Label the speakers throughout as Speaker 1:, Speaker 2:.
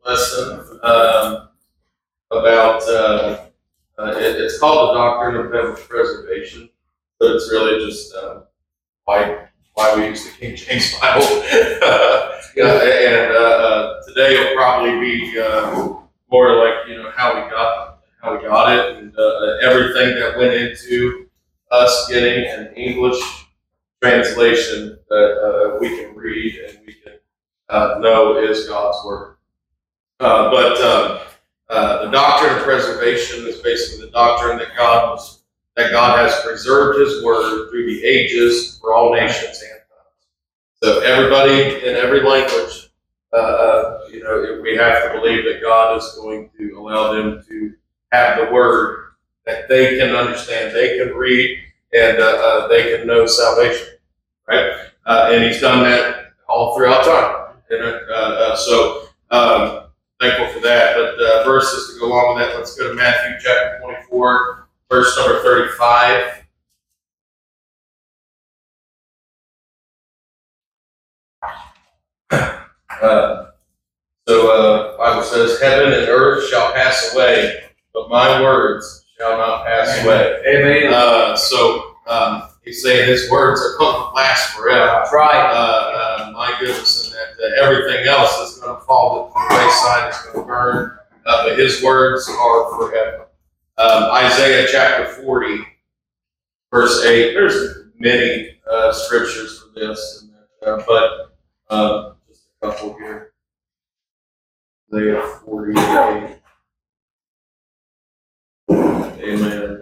Speaker 1: lesson about it's called the doctrine of biblical preservation, but it's really just why we use the King James Bible. And today will probably be more like how we got it, and everything that went into us getting an English translation that we can read and we can know is God's word. But the doctrine of preservation is basically the doctrine that God has preserved His word through the ages for all nations and times. So everybody in every language, we have to believe that God is going to allow them to have the word that they can understand, they can read, and they can know salvation, right? And He's done that all throughout time. And so thankful for that. But verses to go along with that, let's go to Matthew chapter 24, verse number 35. Bible says, "Heaven and earth shall pass away, but my words shall not pass away."
Speaker 2: Amen.
Speaker 1: He's saying His words are going to last forever.
Speaker 2: That's right.
Speaker 1: My goodness, and that everything else is going to fall to the wayside, is going to burn, but His words are forever. Isaiah chapter 40, verse 8. There's many scriptures for this, but just a couple here. Isaiah 48. Amen.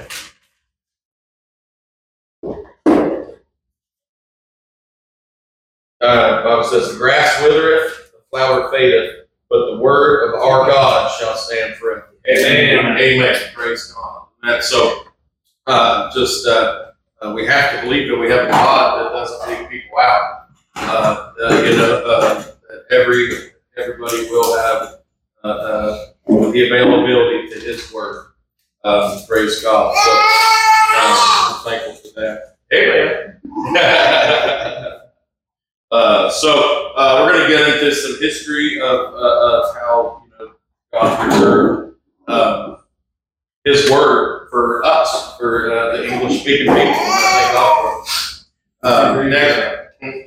Speaker 1: Bible says, "The grass withereth, the flower fadeth, but the word of our God shall stand forever."
Speaker 2: Amen.
Speaker 1: Amen. Praise God. And so, we have to believe that we have a God that doesn't leave people out. Everybody will have the availability to His word. Praise God. So, I'm thankful for that. Amen. We're going to get into some history of how God preserved His word for us, for the English-speaking people. Thank God for it. Next,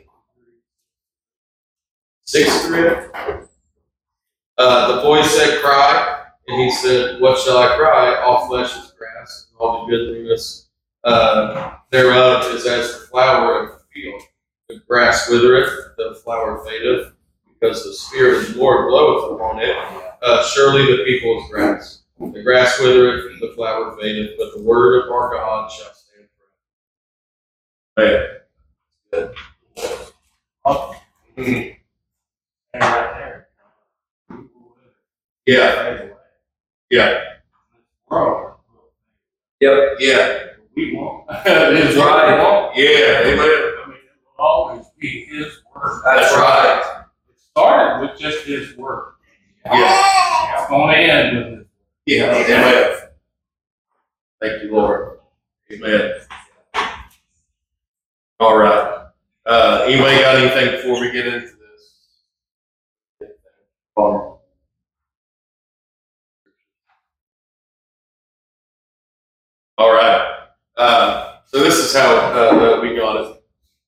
Speaker 1: 6:3. The boy said, "Cry," and he said, "What shall I cry? All flesh is grass, and all the goodliness thereof is as the flower of the field. The grass withereth, the flower fadeth, because the Spirit of the Lord bloweth upon it. Surely the people is grass. The grass withereth, the flower fadeth, but the word of our God shall stand forever." Good.
Speaker 2: And right there.
Speaker 1: Yeah. Yeah.
Speaker 2: Yep.
Speaker 1: Yeah.
Speaker 2: We won't.
Speaker 1: That's right. Yeah. Amen.
Speaker 2: It will always be His word.
Speaker 1: That's right.
Speaker 2: It started with just His word.
Speaker 1: Yeah.
Speaker 2: It's going to end with His word.
Speaker 1: Yeah. Amen. Thank you, Lord. Amen. All right. Anybody got anything before we get into this? All right. So this is how we got it.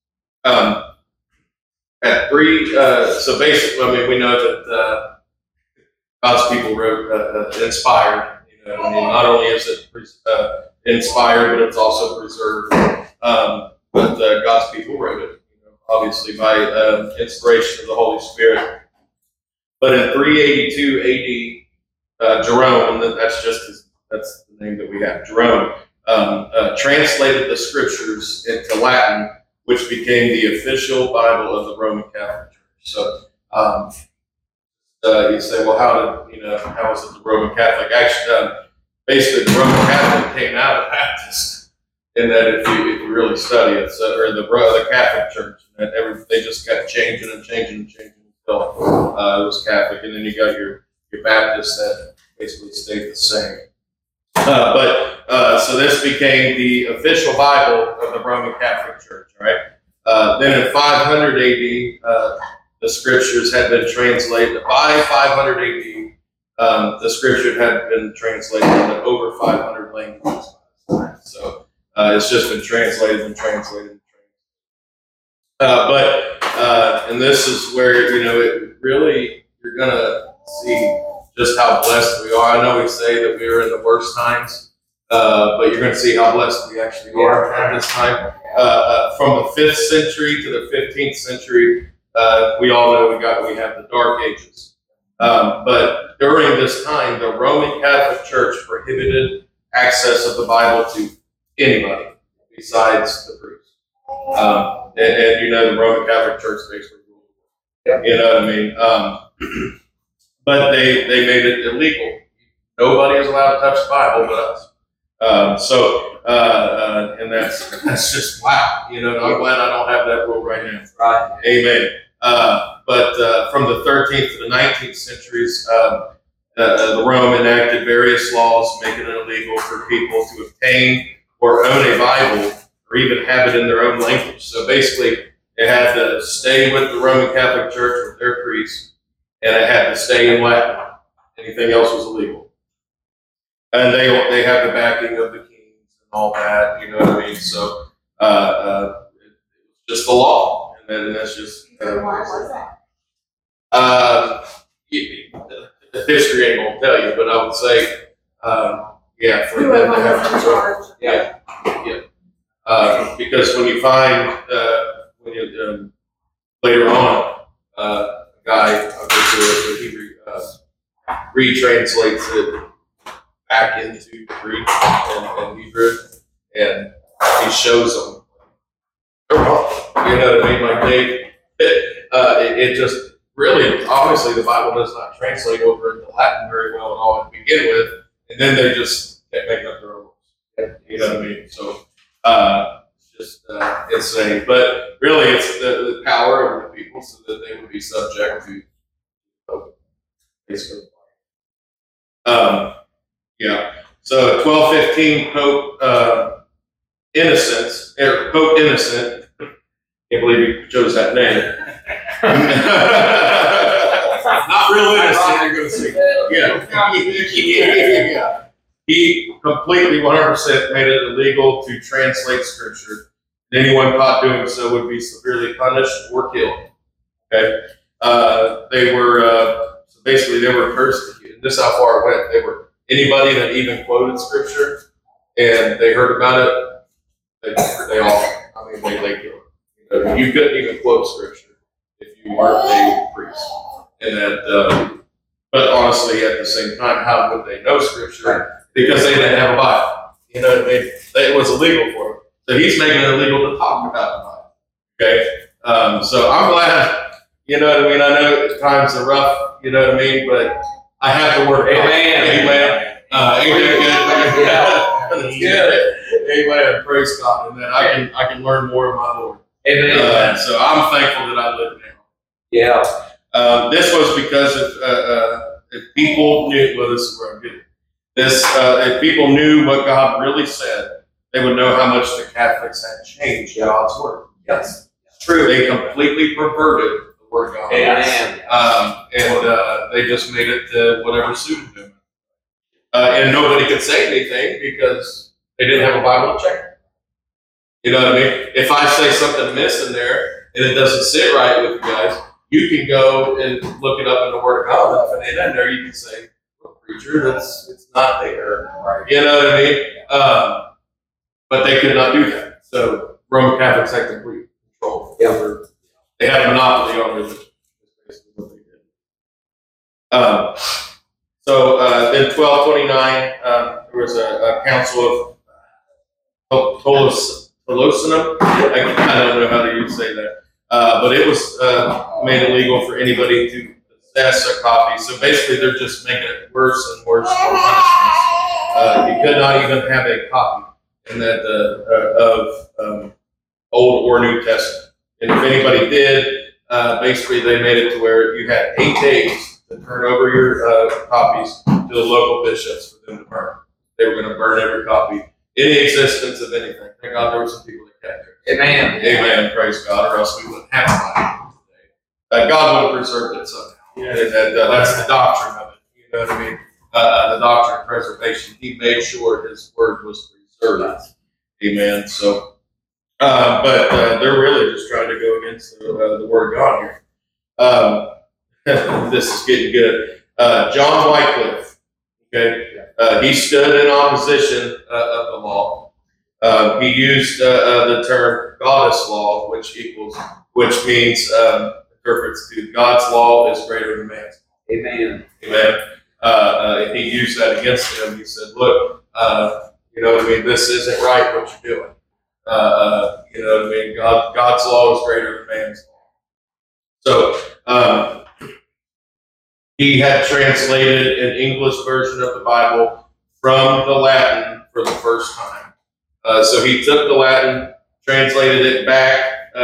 Speaker 1: At 3, so basically, we know that God's people wrote inspired. Not only is it inspired, but it's also preserved. But God's people wrote it, obviously by inspiration of the Holy Spirit. But in 382 AD, Jerome, and that's the name that we have, Jerome, translated the scriptures into Latin, which became the official Bible of the Roman Catholic Church. So you say, well, how is it the Roman Catholic? Actually, basically, the Roman Catholic came out of Baptist, in that if you really study it, or the Catholic Church, and they just kept changing until it was Catholic, and then you got your Baptist that basically stayed the same. So this became the official Bible of the Roman Catholic Church, right? Then in 500 AD, the scriptures had been translated by 500 AD. The scripture had been translated into over 500 languages. So it's just been translated and translated. And this is where, it really, you're going to see just how blessed we are. I know we say that we are in the worst times, but you're going to see how blessed we actually are at this time. From the 5th century to the 15th century, we all know we have the Dark Ages. But during this time, the Roman Catholic Church prohibited access of the Bible to anybody besides the priest. And the Roman Catholic Church basically ruled. You know what I mean? But they made it illegal. Nobody is allowed to touch the Bible but us. And that's just wow. I'm glad I don't have that rule right now.
Speaker 3: Right.
Speaker 1: Amen. But from the 13th to the 19th centuries, the Rome enacted various laws making it illegal for people to obtain or own a Bible or even have it in their own language. So basically, it had to stay with the Roman Catholic Church with their priests, and it had to stay in Latin. Anything else was illegal. And they have the backing of the kings and all that, you know what I mean? So it's just the law, and then that's just.
Speaker 4: Why was that?
Speaker 1: The history ain't gonna tell you, but I would say, for them
Speaker 4: Whoever
Speaker 1: to have
Speaker 4: was in
Speaker 1: control.
Speaker 4: charge.
Speaker 1: Because when you find later on, a guy he retranslates it back into Greek and Hebrew, and he shows them they're wrong. You know what I mean? Like it just really, obviously, the Bible does not translate over into Latin very well at all to begin with, and then they just make up their own rules. You know what I mean? So it's just insane. But really, it's the power over the people so that they would be subject to basically. So 1215, Pope Innocent. Can't believe you chose that name. Not real innocent, you're going to see. Yeah. He completely 100% made it illegal to translate scripture. Anyone caught doing so would be severely punished or killed. Okay? They were persecuted. This is how far it went. They were anybody that even quoted scripture and they heard about it, they killed. You couldn't even quote scripture if you weren't a priest. And that, but honestly, at the same time, how would they know scripture? Because they didn't have a Bible. You know what I mean? It was illegal for them. So he's making it illegal to talk about the Bible. Okay? So I'm glad, you know what I mean? I know times are rough, you know what I mean? But I have to work. Amen. Amen. Praise God. And then I can learn more of my Lord.
Speaker 3: Amen.
Speaker 1: So I'm thankful that I live now.
Speaker 3: Yeah.
Speaker 1: This was because if people knew, well, this is where I'm getting. If people knew what God really said, they would know how much the Catholics had changed God's word.
Speaker 3: Yes.
Speaker 1: It's true. They completely perverted the word of God.
Speaker 3: Amen.
Speaker 1: And they just made it to whatever suited them. And nobody could say anything because they didn't have a Bible to check. You know what I mean? If I say something amiss in there and it doesn't sit right with you guys, you can go and look it up in the Word of God. If it ain't in there, you can say, well, preacher, it's not there. Right. You know what I mean? But they could not do that. So Roman Catholics had complete control over. They had a monopoly on religion. That's basically what they did. Then 1229, there was a council of Tolosanum. I don't know how to say that. But it was made illegal for anybody to possess a copy. So basically, they're just making it worse and worse for punishments. You could not even have a copy in that of Old or New Testament. And if anybody did, basically they made it to where you had 8 days to turn over your copies to the local bishops for them to burn. They were going to burn every copy, any existence of anything. Thank God there were some people that kept it.
Speaker 3: Amen.
Speaker 1: Amen. Praise God, or else we wouldn't have a Bible God would have preserved it somehow.
Speaker 2: Yes.
Speaker 1: And that's the doctrine of it. You know what I mean? The doctrine of preservation. He made sure his word was preserved. Amen. So, but they're really just trying to go against the word of God here. This is getting good. John Wycliffe. Okay, he stood in opposition of the law. He used the term goddess law, which means interprets to God's law is greater than man's.
Speaker 3: Amen.
Speaker 1: Amen. He used that against him. He said, "Look, you know what I mean. This isn't right. What you're doing. You know what I mean. God's law is greater than man's law." So he had translated an English version of the Bible from the Latin for the first time. So he took the Latin, translated it back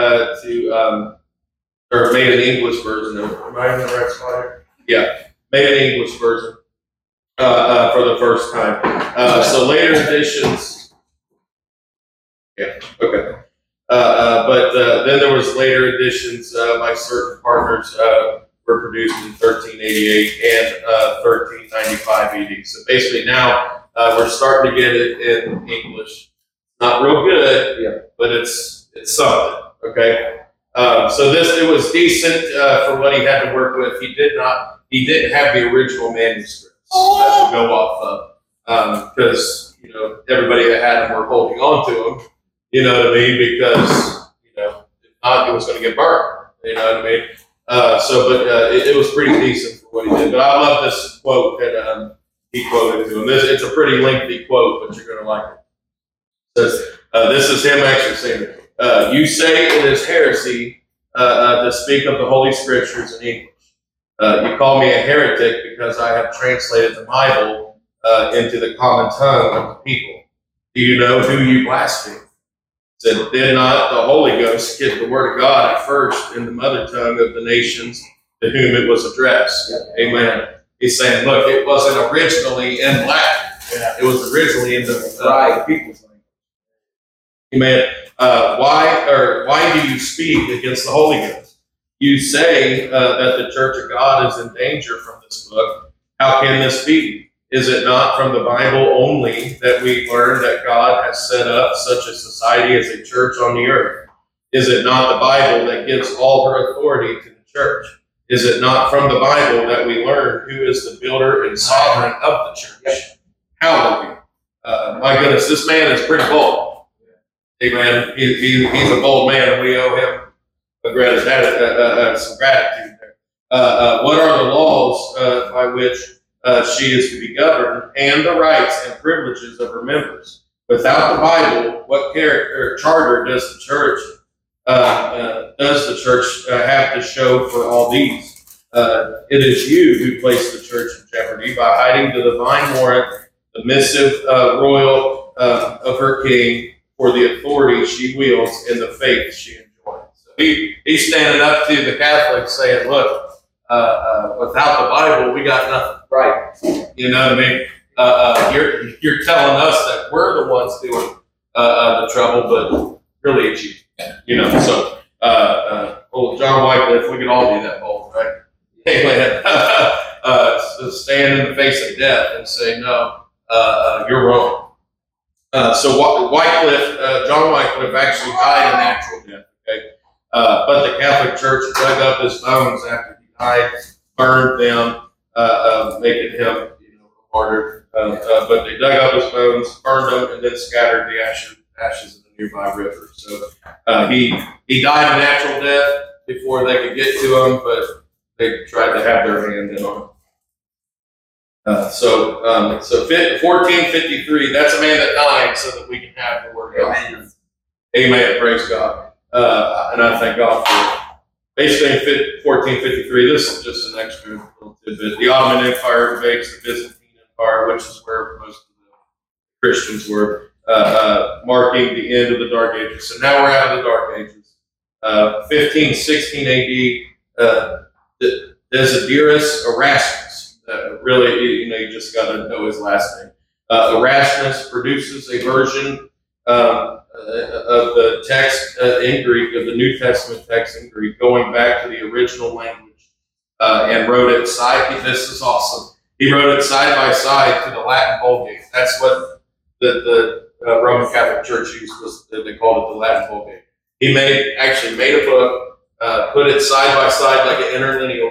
Speaker 1: or made an English version of it. Am I in the right spot here? Yeah, made an English version for the first time. So later editions, yeah, okay. But then there was later editions by certain partners were produced in 1388 and 1395 AD. So basically now we're starting to get it in English. Not real good, but it's something. Okay. So it was decent for what he had to work with. He didn't have the original manuscripts to go off of because everybody that had them were holding on to them. You know what I mean? Because if not, it was going to get burned. You know what I mean? It was pretty decent for what he did. But I love this quote that he quoted to him. It's a pretty lengthy quote, but you're going to like it. It says, this is him actually saying it. You say it is heresy to speak of the Holy Scriptures in English. You call me a heretic because I have translated the Bible into the common tongue of the people. Do you know who you blaspheme? Said, did not the Holy Ghost give the word of God at first in the mother tongue of the nations to whom it was addressed? Amen. He's saying, look, it wasn't originally in Latin. It was originally in the people's language. Amen. Why do you speak against the Holy Ghost? You say that the Church of God is in danger from this book. How can this be? Is it not from the Bible only that we learn that God has set up such a society as a church on the earth? Is it not the Bible that gives all her authority to the church? Is it not from the Bible that we learn who is the builder and sovereign of the church? Hallelujah. My goodness, this man is pretty bold. Amen. He's a bold man, and we owe him some gratitude there. What are the laws by which she is to be governed, and the rights and privileges of her members? Without the Bible, what charter does the church have to show for all these? It is you who place the church in jeopardy by hiding the divine warrant, the missive royal of her king, for the authority she wields and the faith she enjoys. So he's standing up to the Catholics saying, look, without the Bible, we got nothing. Right. You know what I mean? You're telling us that we're the ones doing the trouble, but really it's you. So John Wycliffe, we can all be that bold, right? Amen. So stand in the face of death and say, no, you're wrong. So John Wycliffe actually died a natural death. Okay, but the Catholic Church dug up his bones after he died, burned them, making him a martyr. But they dug up his bones, burned them, and then scattered the ashes in the nearby river. So he died a natural death before they could get to him, but they tried to have their hand in on him. So 1453, that's a man that died so that we can have the word of God. Amen. Amen. Praise God. And I thank God for it. Basically, in 1453, this is just an extra little tidbit. The Ottoman Empire invades the Byzantine Empire, which is where most of the Christians were, marking the end of the Dark Ages. So now we're out of the Dark Ages. 1516 AD, Desiderius Erasmus. Really, you just got to know his last name. Erasmus produces a version of the text in Greek, of the New Testament text in Greek, going back to the original language, and wrote it this is awesome. He wrote it side by side to the Latin Vulgate. That's what the Roman Catholic Church used, they called it the Latin Vulgate. He actually made a book, put it side by side like an interlinear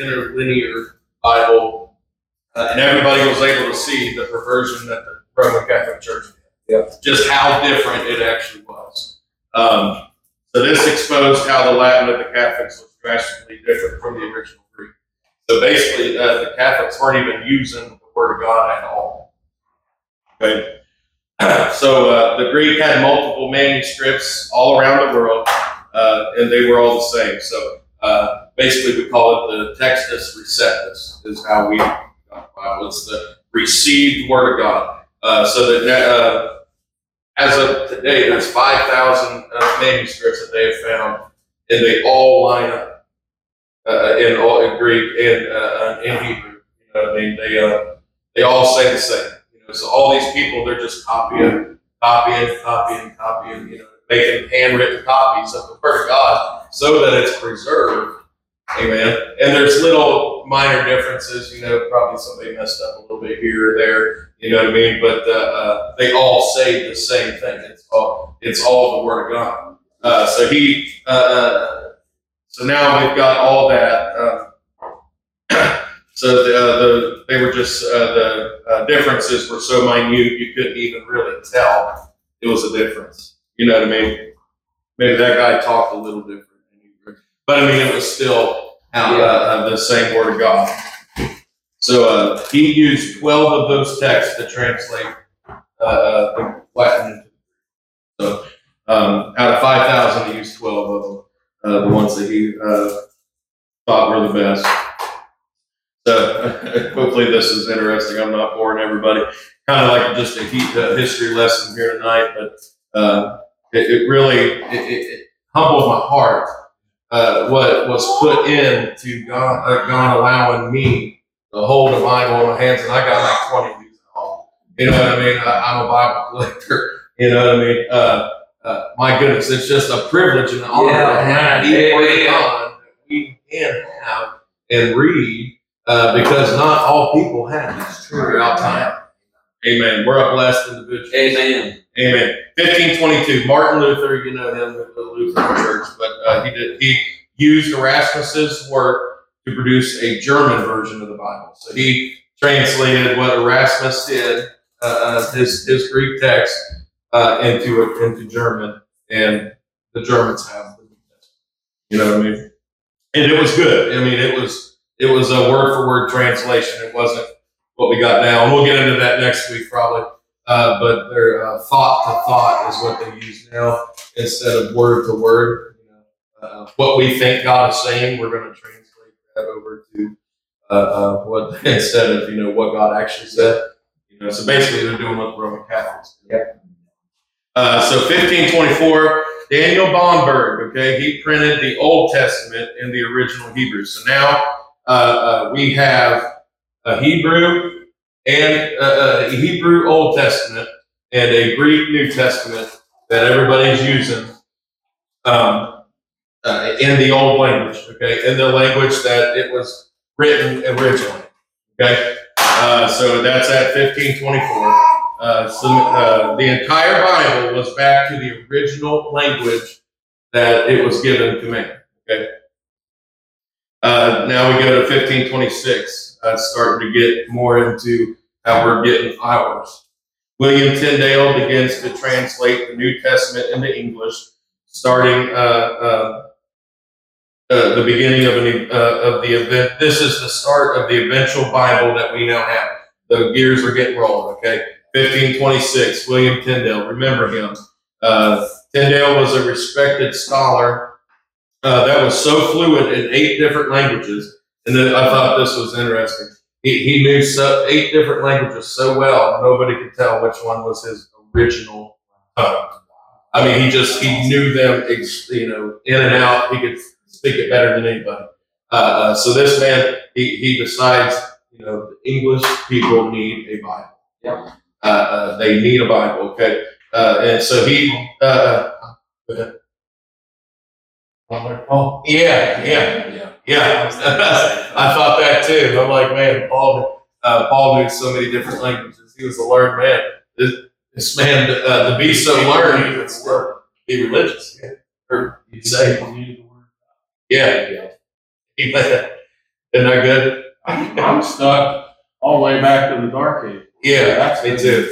Speaker 1: Bible, and everybody was able to see the perversion that the Roman Catholic Church did.
Speaker 3: Yep.
Speaker 1: Just how different it actually was. So this exposed how the Latin of the Catholics was drastically different from the original Greek. So basically, the Catholics weren't even using the Word of God at all. Okay. So the Greek had multiple manuscripts all around the world, and they were all the same. So basically, we call it the Textus Receptus, is how we got the Bible. It's the received Word of God. So that as of today, there's 5,000 manuscripts that they have found, and they all line up in Greek and in Hebrew. You know what I mean? They all say the same. You know, so all these people, they're just copying. You know, making handwritten copies of the Word of God so that it's preserved. Amen. And there's little minor differences. You know, probably somebody messed up a little bit here or there. You know what I mean? But they all say the same thing. It's all the Word of God. So now we've got all that. So they were just the differences were so minute you couldn't even really tell it was a difference. You know what I mean? Maybe that guy talked a little different, but I mean it was still the same Word of God. So he used 12 of those texts to translate the Latin into Greek. So out of 5,000, he used 12 of them, the ones that he thought were the best. So hopefully this is interesting. I'm not boring everybody. Kind of like just a history lesson here tonight, but it really humbled my heart what was put into God allowing me to hold the Bible in my hands, and I got like 20 of these at home. You know what I mean? I'm a Bible collector. You know what I mean? My goodness, it's just a privilege and an honor to have the Word of God that we can have and read, because not all people have these throughout time. Amen. We're a blessed individual.
Speaker 3: Amen.
Speaker 1: Amen. 1522. Martin Luther, you know him, the Lutheran Church, but he used Erasmus's work to produce a German version of the Bible. So he translated what Erasmus did, his Greek text, into German, and the Germans have the New Testament. You know what I mean? And it was good. I mean, it was a word for word translation. It wasn't what we got now, and we'll get into that next week probably. But their thought to thought is what they use now instead of word to word. You know, what we think God is saying, we're going to translate that over to what instead of what God actually said. You know, so basically they're doing what the Roman Catholics do.
Speaker 3: Yep.
Speaker 1: So 1524, Daniel Bomberg. Okay, he printed the Old Testament in the original Hebrew. So now we have a Hebrew and a Hebrew Old Testament and a Greek New Testament that everybody's using in the old language, okay, in the language that it was written originally, okay. So that's at 1524. So the entire Bible was back to the original language that it was given to man, okay. Now we go to 1526, starting to get more into how we're getting ours. William Tyndale begins to translate the New Testament into English, starting the beginning of the event. This is the start of the eventual Bible that we now have. The gears are getting rolling, okay? 1526, William Tyndale, remember him. Tyndale was a respected scholar that was so fluent in 8 different languages. And then I thought this was interesting. He knew 8 different languages so well, nobody could tell which one was his original tongue. I mean, he knew them, in and out. He could speak it better than anybody. So this man, he decides, the English people need a Bible.
Speaker 3: Yep.
Speaker 1: They need a Bible, okay? And so he, go ahead.
Speaker 2: Oh,
Speaker 1: Yeah. I thought that too. I'm like, man, Paul knew so many different languages. He was a learned man. This man, to be so learned, he would still be religious. Or you'd say, yeah. Amen. Isn't that good?
Speaker 2: I'm stuck all the way back to the Dark Age.
Speaker 1: Yeah,
Speaker 2: That's
Speaker 1: me too.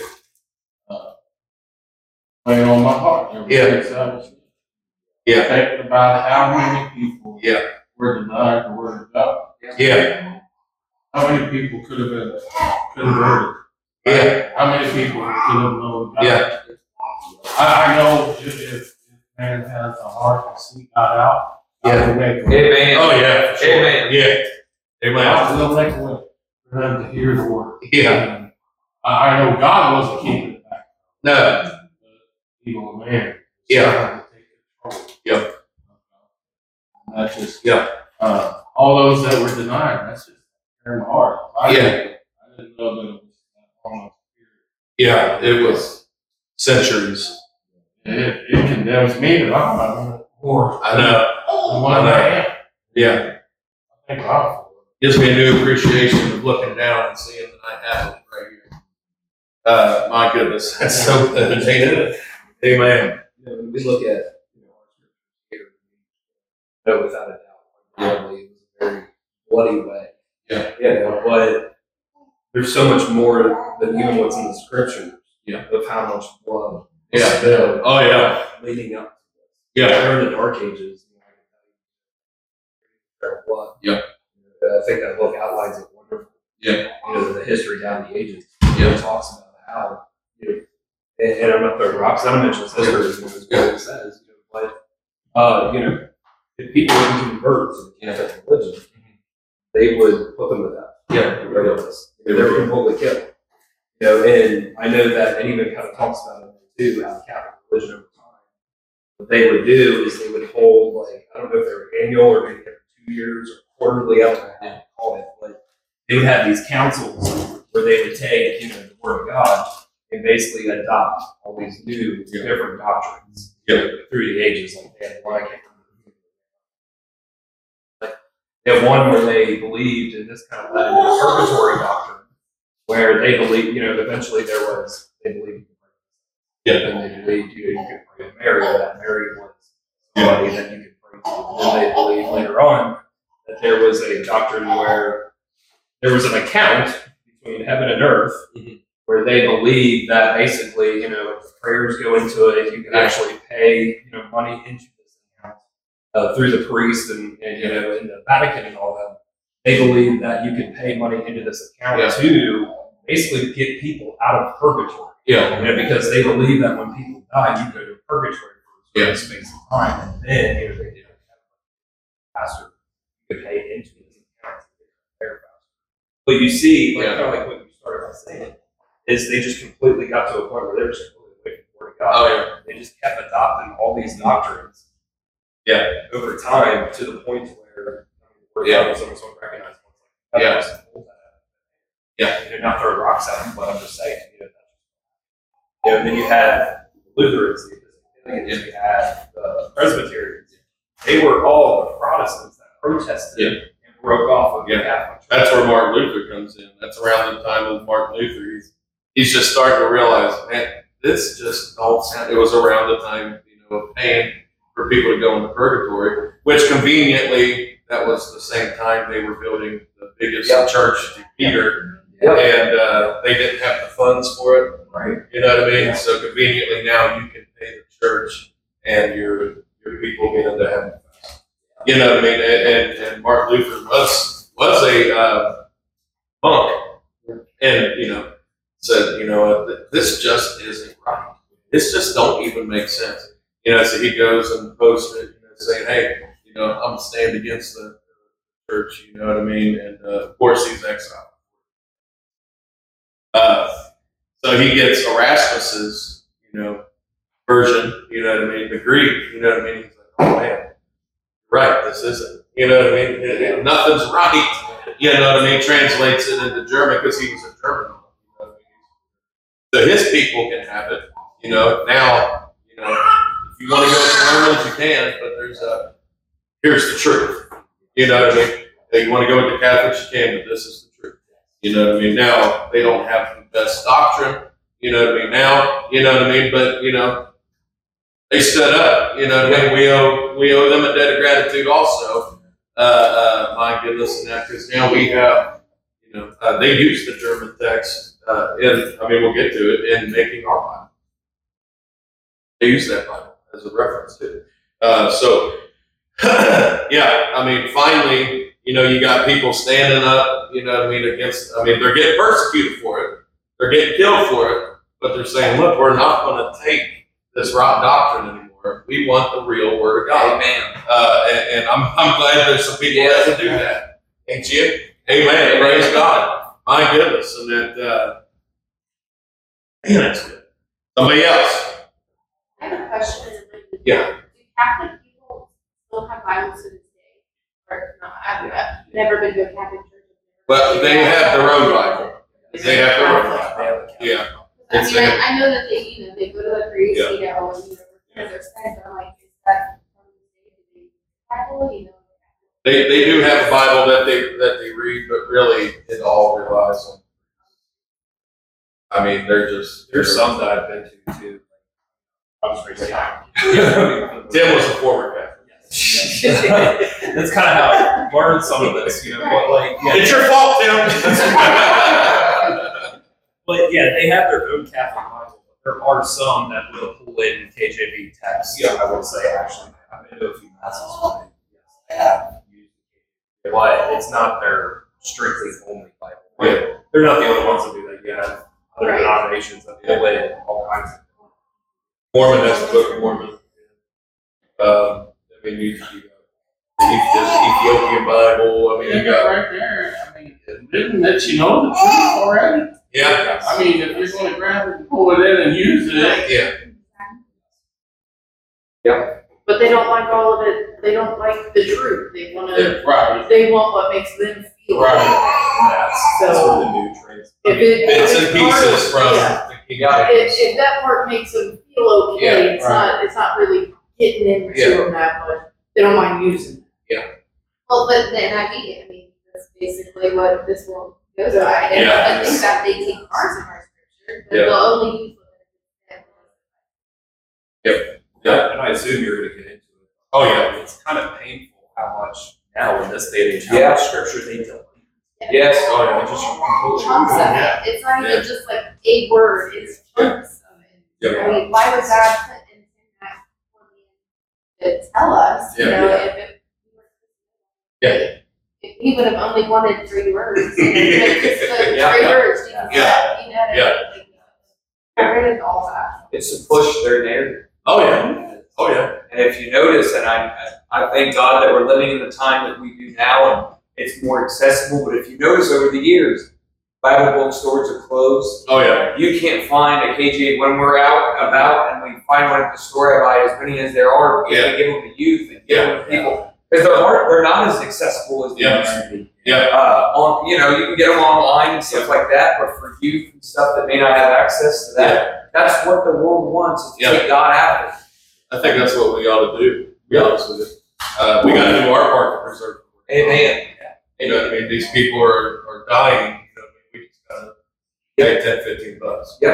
Speaker 2: Playing on my heart. ever
Speaker 1: Yeah.
Speaker 2: since I was
Speaker 1: Yeah,
Speaker 2: thinking about how many people
Speaker 1: yeah,
Speaker 2: were denied the word of God.
Speaker 1: yeah,
Speaker 2: How many people could have heard it?
Speaker 1: yeah,
Speaker 2: How many people could have known God?
Speaker 1: yeah,
Speaker 2: I know if man has a heart to seek God out, I
Speaker 1: Yeah.
Speaker 2: will make a
Speaker 3: Amen.
Speaker 2: way.
Speaker 1: Oh yeah, for sure.
Speaker 3: Amen.
Speaker 1: Yeah, amen.
Speaker 2: I will make a way for them to hear the word.
Speaker 1: Yeah.
Speaker 2: And I know God wasn't keeping it back.
Speaker 1: No.
Speaker 2: The evil man.
Speaker 1: Yeah.
Speaker 2: Trying to take control.
Speaker 1: Yeah.
Speaker 2: And that's just
Speaker 1: Yeah.
Speaker 2: all those that were denied. That's just in my heart. I didn't know that it was that long.
Speaker 1: Yeah, it was centuries.
Speaker 2: It condemns me that I'm not more.
Speaker 1: I know.
Speaker 2: The one that I am.
Speaker 1: Yeah,
Speaker 2: Thank God for it.
Speaker 1: gives me a new appreciation of looking down and seeing that I have it right here. My goodness, that's so good. Ain't it? Amen.
Speaker 3: When we look at no, without a doubt, it was a very bloody way.
Speaker 1: Yeah.
Speaker 3: But there's so much more than even what's in the scriptures.
Speaker 1: Yeah.
Speaker 3: Of how much blood.
Speaker 1: Yeah.
Speaker 3: spilled,
Speaker 1: Oh yeah.
Speaker 3: leading up to this.
Speaker 1: Yeah.
Speaker 3: During the Dark Ages, blood.
Speaker 1: Yeah.
Speaker 3: I think that book outlines it wonderfully.
Speaker 1: Yeah.
Speaker 3: The history down the ages.
Speaker 1: Yeah.
Speaker 3: It talks about how, and I'm not throwing rocks. I don't mention history as what it says, but if people would convert to the Catholic religion, they would put them to death.
Speaker 1: Yeah.
Speaker 3: Regardless, they were completely killed. And I know that it even kind of talks about it too, how the Catholic religion over time, what they would do is they would hold I don't know if they were annual or maybe every 2 years or quarterly, I don't know how to call it, but they would have these councils where they would take, the Word of God and basically adopt all these new different doctrines through the ages. Like they had one, I can't remember. They had one where they believed, and this kind of led into the purgatory doctrine, where they believed, eventually they believed. And they believed, you could pray to Mary, and that Mary was somebody that you could pray to. And then they believed later on that there was a doctrine where there was an account between heaven and earth, where they believed that basically, if the prayers go into it, you can actually pay, money into this account through the priest and in the Vatican and all that. They believe that you can pay money into this account to basically get people out of purgatory.
Speaker 1: Yeah.
Speaker 3: Because they believe that when people die, you go to purgatory for a certain space of time, and then they do pastor you could pay into this account to get their pastor. But you see, kind of like what you started by saying, is they just completely got to a point where they were just completely away from the Word of God.
Speaker 1: Oh yeah.
Speaker 3: They just kept adopting all these doctrines.
Speaker 1: Yeah.
Speaker 3: Over time, to the point where the Word of God was almost unrecognizable.
Speaker 1: Yeah.
Speaker 3: They're not throwing rocks at them, but I'm just saying. And then you had Lutherans, and you had the Presbyterians. They were all the Protestants that protested and broke off of the Catholic Church.
Speaker 1: That's where Martin Luther comes in. That's around the time of Martin Luther. He's just starting to realize, man, this just don't sound. It was around the time, of paying for people to go into purgatory, which conveniently, that was the same time they were building the biggest church to Peter. And they didn't have the funds for it.
Speaker 3: Right.
Speaker 1: You know what I mean? So conveniently now you can pay the church and your people get into heaven. You know what I mean? And Martin Luther was a monk, and said, this just isn't right. This just don't even make sense. So he goes and posts it, saying, hey, I'm gonna stand against the church. You know what I mean? And of course he's exiled. So he gets Erasmus's, version, the Greek, He's like, oh man, right, this isn't, nothing's right, Translates it into German because he was a German. So his people can have it, Now, if you want to go with the Mormons, you can, but here's the truth. You know what I mean? If you want to go with the Catholics, you can, but this is the truth. You know what I mean? Now, they don't have the best doctrine. You know what I mean? Now, you know what I mean? But, they stood up. You know what I mean? We owe them a debt of gratitude also. My goodness, and that, because now we have, they use the German text, we'll get to it, in making our Bible. They use that Bible as a reference to it. Finally, you got people standing up, against, they're getting persecuted for it. They're getting killed for it, but they're saying, look, we're not going to take this rotten doctrine anymore. We want the real Word of God.
Speaker 4: Amen.
Speaker 1: And I'm glad there's some people that can do that. Ain't you? Amen. Praise God. My goodness. And that's good. Somebody else.
Speaker 5: I have a question.
Speaker 1: Yeah.
Speaker 5: Do Catholic people still have Bibles to this day? Or not? I've never been to a Catholic church.
Speaker 1: Well, they have their own Bible. They have their own Bible. Yeah.
Speaker 5: I know that they go to the priest, and they're said, but I'm like, is that from the Bible?
Speaker 1: They do have a Bible that they read, but really it all relies on.
Speaker 3: There's some that I've been to too. I was raised Catholic.
Speaker 1: Tim was a former Catholic.
Speaker 3: That's kind of how I learned some of this,
Speaker 1: It's your fault, Tim.
Speaker 3: But yeah, they have their own Catholic Bible. But there are some that will pull in KJV text. Yeah, I would say actually, I've been to a few masses where they have used it, but it's not their strictly only Bible.
Speaker 1: Yeah.
Speaker 3: They're not the only ones that do that. You have other denominations that pull in all kinds of.
Speaker 1: Mormon, that's the Book of Mormon. You got the Ethiopian Bible. You got
Speaker 2: right there. Didn't that the truth already?
Speaker 1: Yeah.
Speaker 2: If you're going to grab it and pull it in and use it.
Speaker 1: Yeah.
Speaker 3: Yep.
Speaker 5: But they don't like all of it. They don't like the truth. They want to.
Speaker 2: Right.
Speaker 5: They want what makes them feel.
Speaker 2: Right.
Speaker 3: That's where the new trades.
Speaker 1: Bits and pieces from the King James.
Speaker 5: If that part makes them feel okay, it's not really getting into them that much. They don't mind using it.
Speaker 6: Well, but the NIV, that's basically what this world goes by. And
Speaker 1: Yeah.
Speaker 6: I think that they take parts of our scripture, but
Speaker 1: Yeah.
Speaker 6: they'll only use what
Speaker 3: And I assume you're going to get into it.
Speaker 1: Oh, yeah.
Speaker 3: It's kind of painful how much now in this day and age, how
Speaker 4: Yeah.
Speaker 3: much scripture they delete.
Speaker 4: Yes.
Speaker 1: Oh, yeah.
Speaker 3: Just completely
Speaker 6: chunks of
Speaker 3: remove.
Speaker 6: it. It's not
Speaker 1: Yeah.
Speaker 6: even just like a word, it's chunks of it.
Speaker 1: Yeah.
Speaker 6: I mean, why would God put in that for me to tell us, if he would have only wanted 3 words, just the 3 words, Jesus said, get rid of all that.
Speaker 4: It's to push their narrative.
Speaker 1: Oh, yeah. Oh, yeah.
Speaker 4: And if you notice, and I thank God that we're living in the time that we do now, and it's more accessible. But if you notice over the years, Bible bookstores are closed.
Speaker 1: Oh, yeah.
Speaker 4: You can't find a KJ when we're out about and we find one at the store. I buy as many as there are. We have to give them to youth and give them to people because they're not as accessible as they used to be.
Speaker 1: Yeah.
Speaker 4: You can get them online and stuff like that, but for youth and stuff that may not have access to that, that's what the world wants is to take God out of it.
Speaker 1: I think that's what we ought to do, to be honest with you. We got to do our part to preserve the Word.
Speaker 4: Amen.
Speaker 1: These people are dying. We just got to pay $10, $15.
Speaker 4: Yep.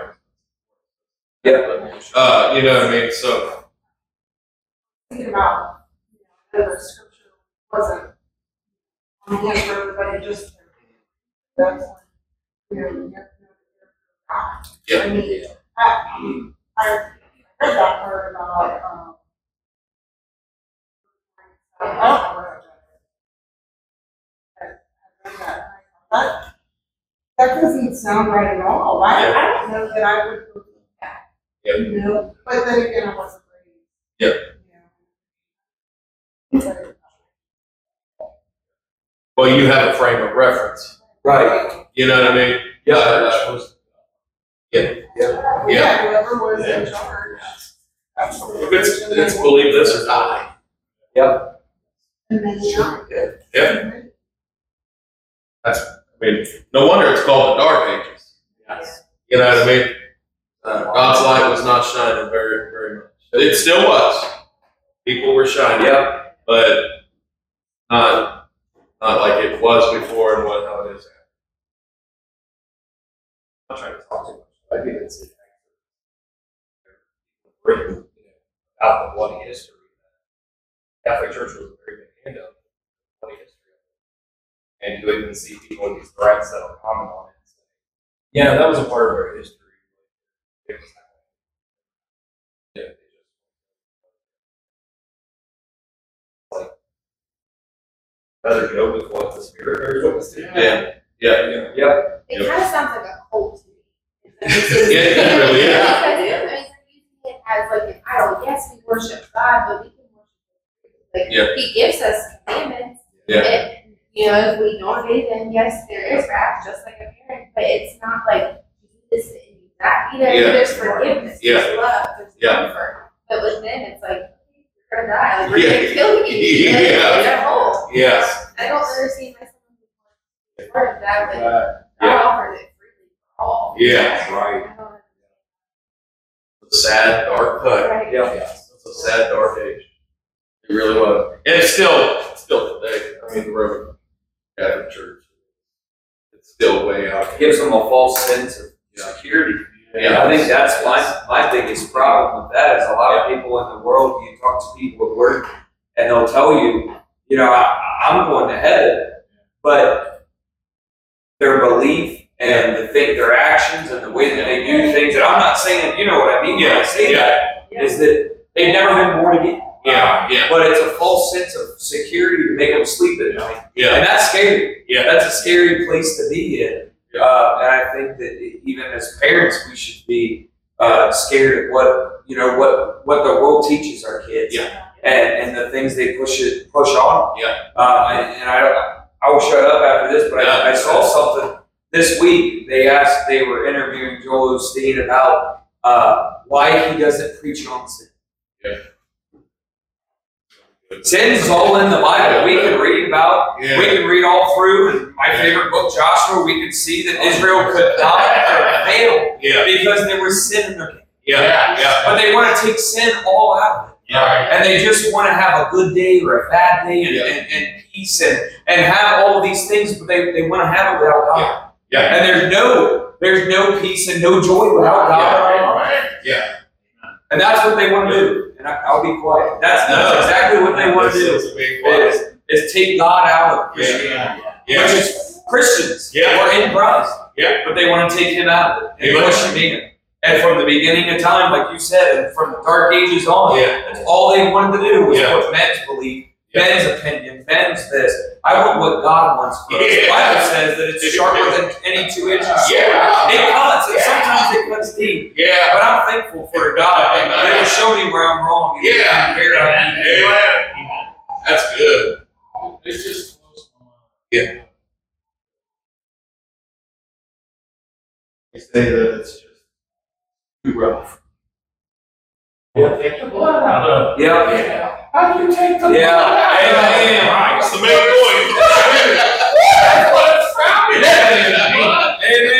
Speaker 1: Yep. So.
Speaker 5: Think about, the scripture wasn't on hand for everybody, just that's
Speaker 1: Yeah.
Speaker 5: I heard that part about that doesn't sound right at all. I don't know that I would believe that.
Speaker 1: Yeah.
Speaker 5: But then again, I wasn't raised.
Speaker 1: Yeah. Well, you have a frame of reference.
Speaker 4: Right.
Speaker 1: You know what I mean?
Speaker 4: Yeah.
Speaker 5: Whoever was in charge.
Speaker 1: It's believe this or die.
Speaker 4: Yep.
Speaker 5: And then
Speaker 1: Yeah. No wonder it's called the Dark Ages.
Speaker 2: Yes.
Speaker 1: You know what I mean? God's light was not shining very, very much. It still was. People were shining,
Speaker 4: Yep.
Speaker 1: but not like it was before and how it is
Speaker 3: I'm not trying to talk too much. I think it's written about the bloody history. Catholic Church was a very big hand up in bloody history. And you even see people with these threats that will comment on it. Yeah, that was a part of our history. It was like rather go with what the Spirit bears witness to.
Speaker 1: Yeah.
Speaker 6: It kind of sounds like a cult to me.
Speaker 1: It really is.
Speaker 6: Because I mean, they're using it as like an idol. Yes, we worship God, but we can worship Him. Like He gives us commandments.
Speaker 1: Yeah.
Speaker 6: And, you know, if we don't obey them, yes, there is wrath, just like a parent. But it's not like this and that. You know, there's forgiveness, there's love, there's comfort. But with them, it's like you're gonna die. Like we're gonna kill you. You're whole.
Speaker 1: Yes.
Speaker 6: I don't understand why someone would want part of that, but God offered it freely for all.
Speaker 1: Yeah.
Speaker 4: Right.
Speaker 6: I don't
Speaker 1: It's a sad, dark cut.
Speaker 6: Right.
Speaker 1: It's a sad, dark age. It really was. And it's still today. I mean, the Roman Catholic Church. It's still way out.
Speaker 4: It gives them a false sense of security.
Speaker 1: Yeah.
Speaker 4: I think that's my biggest problem with that is a lot of people in the world, you talk to people at work and they'll tell you, you know, I'm going to heaven, but their belief and their actions and the way that they do things, and I'm not saying, you know what I mean when I say that, is that they've never been born again.
Speaker 1: Yeah.
Speaker 4: But it's a false sense of security to make them sleep at night.
Speaker 1: Yeah.
Speaker 4: And that's scary.
Speaker 1: Yeah.
Speaker 4: That's a scary place to be in. And I think that even as parents, we should be scared at what the world teaches our kids, and the things they push on. And I will shut up after this, but I saw something this week. They were interviewing Joel Osteen about why he doesn't preach on sin. Sin is all in the Bible. We can read about, we can read all through. And my favorite book, Joshua, we could see that Israel could not fail because there was sin in their kingdom. But they want to take sin all out of it. And they just want to have a good day or a bad day and peace and have all of these things, but they want to have it without God. And there's no peace and no joy without God. And that's what they want to do. And I'll be quiet. That's exactly what they want to do. Is take God out of Christianity. Which is Christians who are in Christ. But they want to take Him out of it and push Him in. And from the beginning of time, like you said, and from the dark ages on, that's all they wanted to do was put men's belief, men's opinion, men's this. I want what God wants for us. The Bible says that it's sharper than any 2-inch sword. It cuts, and sometimes it cuts deep. But I'm thankful for God. They will show me where I'm wrong.
Speaker 1: That's good.
Speaker 2: It's just close. They say that it's just too rough. Take the blood out of it. How do you take the blood out of it?
Speaker 1: That's the main point.
Speaker 2: That's what it's from.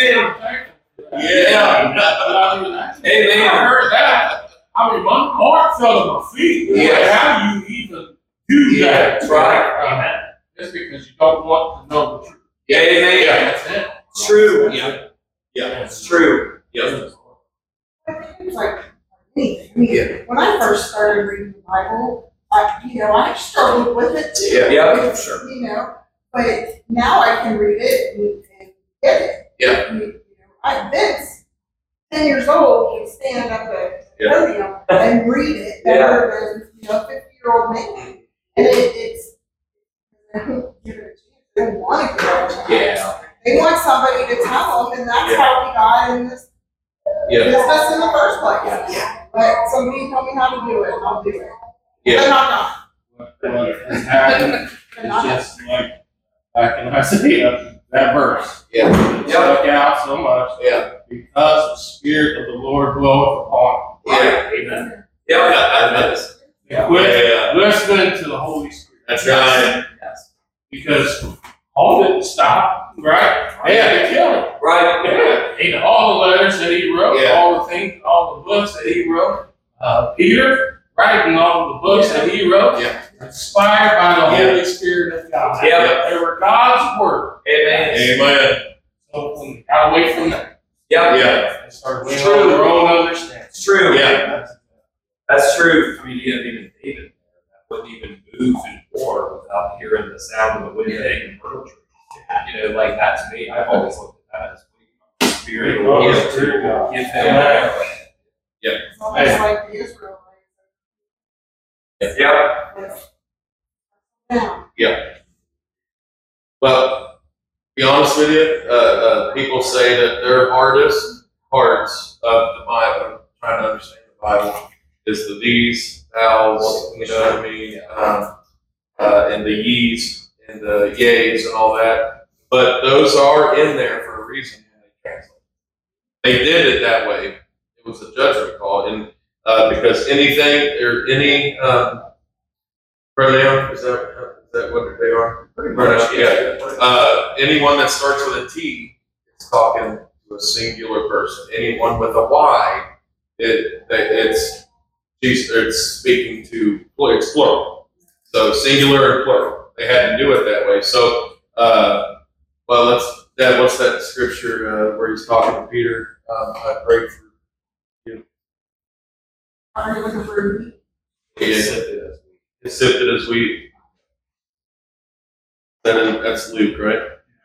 Speaker 4: Amen.
Speaker 2: I heard that. I mean, my heart fell to my feet. How do you even do that?
Speaker 4: That's right.
Speaker 2: Just because you don't want to know the truth.
Speaker 4: Amen.
Speaker 2: That's it.
Speaker 4: It's true.
Speaker 1: It's
Speaker 4: true.
Speaker 7: I think it's like anything. I mean, when I first started reading the Bible, I struggled with it too.
Speaker 4: Sure.
Speaker 7: But now I can read it and get it. Vince, 10 years old, can stand up at the podium and read it better than 50-year-old man. And it's they don't want to go. They want somebody to tell them, and that's how we got in this business in the first place. But somebody tell me how to do it, and I'll do it. But not
Speaker 2: What has happened is just like back in Isaiah, that verse. It stuck out so much. Because the Spirit of the Lord bloweth upon him. Quit listening to the Holy Spirit.
Speaker 1: That's right.
Speaker 2: Because Paul didn't stop Right? They had to kill him.
Speaker 4: Right.
Speaker 2: Yeah. And all the letters that he wrote, all the things, all the books that he wrote. Peter writing all the books that he wrote, inspired by the Holy Spirit of God.
Speaker 4: Yeah.
Speaker 2: They were God's word.
Speaker 4: Amen.
Speaker 1: Amen.
Speaker 2: So we got away from that.
Speaker 1: Yeah.
Speaker 2: They started leaning on their own understanding.
Speaker 4: It's true.
Speaker 1: Yeah.
Speaker 4: That's true.
Speaker 3: I mean, you have even David there that wouldn't even move in war without hearing the sound of the wind and myrtle trees. You know, like that to me, I've always looked at that as the spirit of the Lord to give him
Speaker 7: It's almost like the Israelites.
Speaker 4: Yeah.
Speaker 1: Well, to be honest with you, people say that their hardest parts of the Bible, trying to understand the Bible, is the these, thous, you know what I mean, and the ye's and the yays and all that. But those are in there for a reason when they translate. They did it that way. It was a judgment call, and because anything or any pronoun is that what they are?
Speaker 3: Pretty much,
Speaker 1: Yeah. Anyone that starts with a T is talking to a singular person. Anyone with a Y, it's speaking to it's plural. So singular and plural. They had to do it that way. So, what's that scripture where he's talking to Peter? I prayed for you.
Speaker 7: Are you looking for me?
Speaker 1: It's sifted as wheat. That's Luke, right?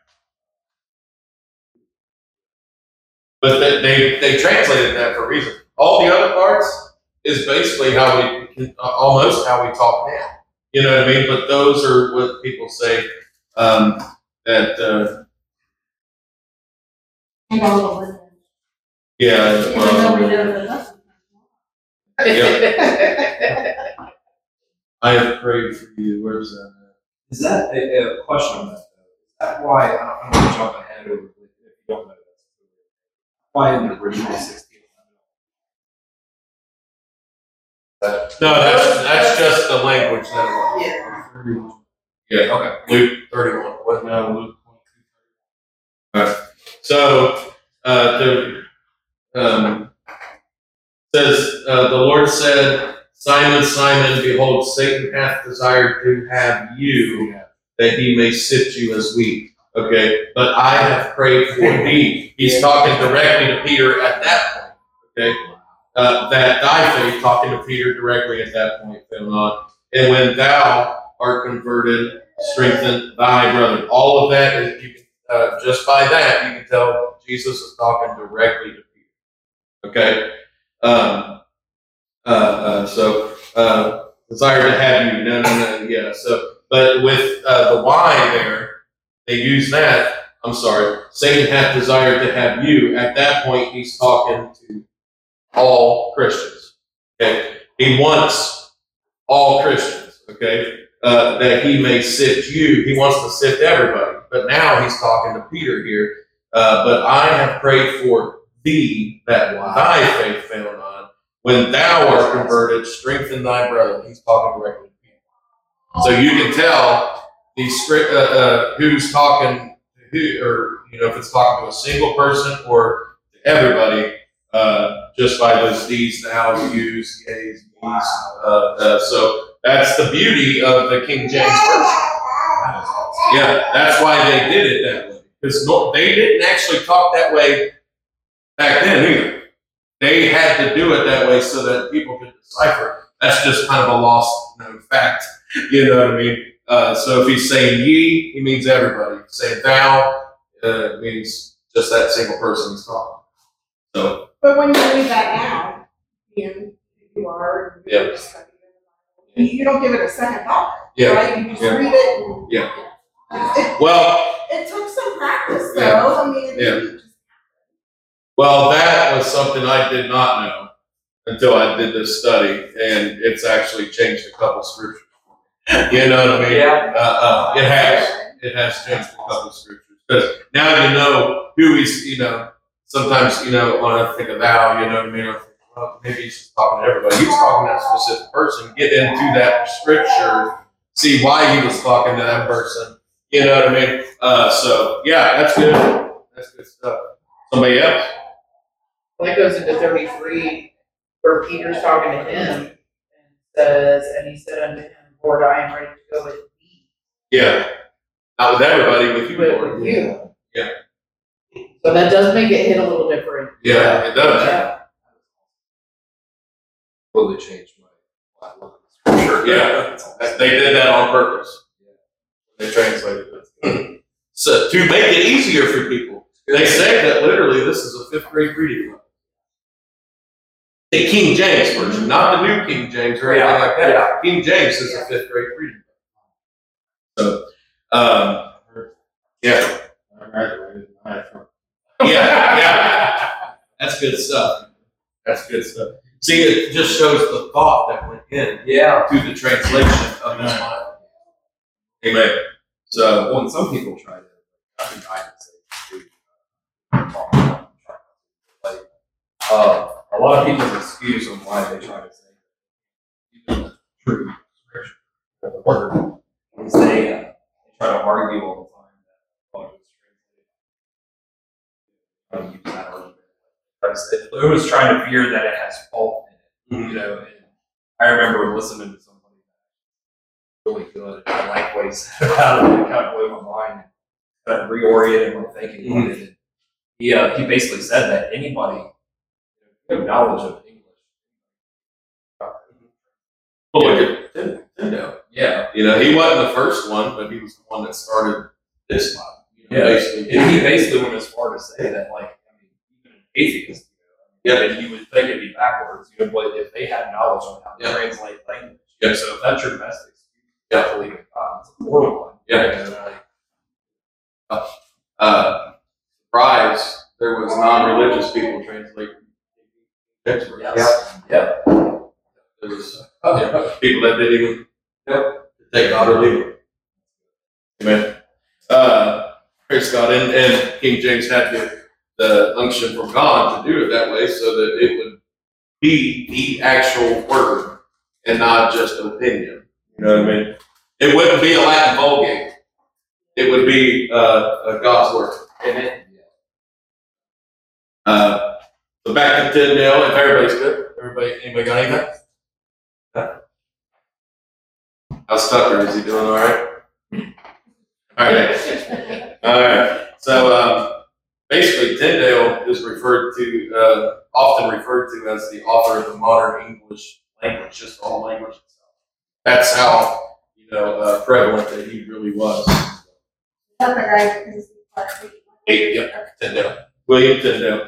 Speaker 1: But they translated that for a reason. All the other parts is basically almost how we talk now. You know what I mean? But those are what people say that.
Speaker 7: And all the women.
Speaker 1: Yeah.
Speaker 7: Even though we know that that's
Speaker 1: I have prayed for you. Where's that?
Speaker 3: Is that a question on that? Though? Is that why I'm going to jump ahead over if you don't know this? Why in the original 16?
Speaker 1: No, that's just the language that it was. Yeah. Okay. Luke 31. What?
Speaker 2: No, Luke 22.
Speaker 1: All right. So, says the Lord said, Simon, Simon, behold, Satan hath desired to have you, that he may sift you as wheat. Okay, but I have prayed for thee. He's talking directly to Peter at that point. Okay, that thy faith, talking to Peter directly at that point, fell on. And when thou art converted, strengthen thy brother. All of that is just by that you can tell Jesus is talking directly to Peter. Okay. Desire to have you. No. Yeah. So, but with the Y there, they use that. I'm sorry. Satan hath desired to have you. At that point, he's talking to all Christians. Okay. He wants all Christians. Okay. That he may sift you. He wants to sift everybody. But now he's talking to Peter here. But I have prayed for thee that thy faith fail not. When thou art converted, strengthen thy brother. He's talking directly to Peter. So you can tell who's talking to who, or if it's talking to a single person or to everybody, just by those these, thous, yous, yays, ye's. So that's the beauty of the King James Version. Yeah, that's why they did it that way. Because they didn't actually talk that way back then either. They had to do it that way so that people could decipher. That's just kind of a lost fact. You know what I mean? So if he's saying ye, he means everybody. If he's saying thou, it means just that single person he's talking. So.
Speaker 7: But when you read that now, you are.
Speaker 1: Yeah.
Speaker 7: You don't give it a second thought.
Speaker 1: Yeah.
Speaker 7: Right? You just read it. And,
Speaker 1: yeah. It
Speaker 7: took some practice, though.
Speaker 1: Yeah.
Speaker 7: I mean, it didn't just
Speaker 1: Well, that was something I did not know until I did this study, and it's actually changed a couple scriptures. You know what I mean?
Speaker 4: Yeah.
Speaker 1: It has. It has changed a couple scriptures. Because now you know who he's, sometimes, when I think of thou, you know what I mean? I think, well, maybe he's just talking to everybody. He was talking to that specific person. Get into that scripture, see why he was talking to that person. You know what I mean? So yeah, that's good. That's good stuff. Somebody else?
Speaker 8: Well, that goes into 33, where Peter's talking to him and says, and he said unto him, Lord, I am ready to go with thee.
Speaker 1: Yeah. Not with everybody, with you, Lord.
Speaker 8: With you.
Speaker 1: Yeah.
Speaker 8: So that does make it hit a little different.
Speaker 1: Yeah, it does.
Speaker 8: Yeah.
Speaker 3: Totally changed my outlook.
Speaker 1: Sure. Yeah. They did that on purpose. They translated it. So to make it easier for people. They say that literally this is a 5th grade reading. The King James version, not the New King James or anything like that.
Speaker 3: Yeah.
Speaker 1: King James is a 5th grade reading. So, yeah.
Speaker 2: I graduated.
Speaker 1: Yeah. That's good stuff. That's good stuff. See, it just shows the thought that went in to the translation of this Bible. Amen. So,
Speaker 3: Well, and some people try to, I think I would say, a lot of people's excuse on why they try to say even the true scripture, the word, is they try to argue all the time that God was translated. Use that argument. It was trying to fear that it has fault in it, you know. And I remember listening to somebody really good. I like what he said about it. It kind of blew my mind. Kind of reoriented my thinking on it. He basically said that anybody who has knowledge of English.
Speaker 1: well, look at Tyndale.
Speaker 3: Yeah.
Speaker 1: You know, he wasn't the first one, but he was the one that started this Bible. You know,
Speaker 3: Yeah.
Speaker 1: basically.
Speaker 3: And he basically went as far to say that, like, I mean, even an atheist, and you would think it'd be backwards, you know, but if they had knowledge on how to translate language, so if that's your best excuse, you have to believe in God. It's a horrible one.
Speaker 1: Surprise, there was non-religious people translating textbooks.
Speaker 3: Yeah.
Speaker 1: There was people that didn't even take God or leave it. Amen. Praise God. And King James had the unction from God to do it that way so that it would be the actual word and not just an opinion. You know what I mean? It wouldn't be a Latin Vulgate. It would be a God's word. Amen. So back to Tyndale, if everybody's good. Anybody got anything? Huh? How's Tucker? Is he doing all right? All right. All right. So basically, Tyndale is often referred to as the author of the modern English language, just all language itself. That's how prevalent that he really was. Tyndale. William Tyndale.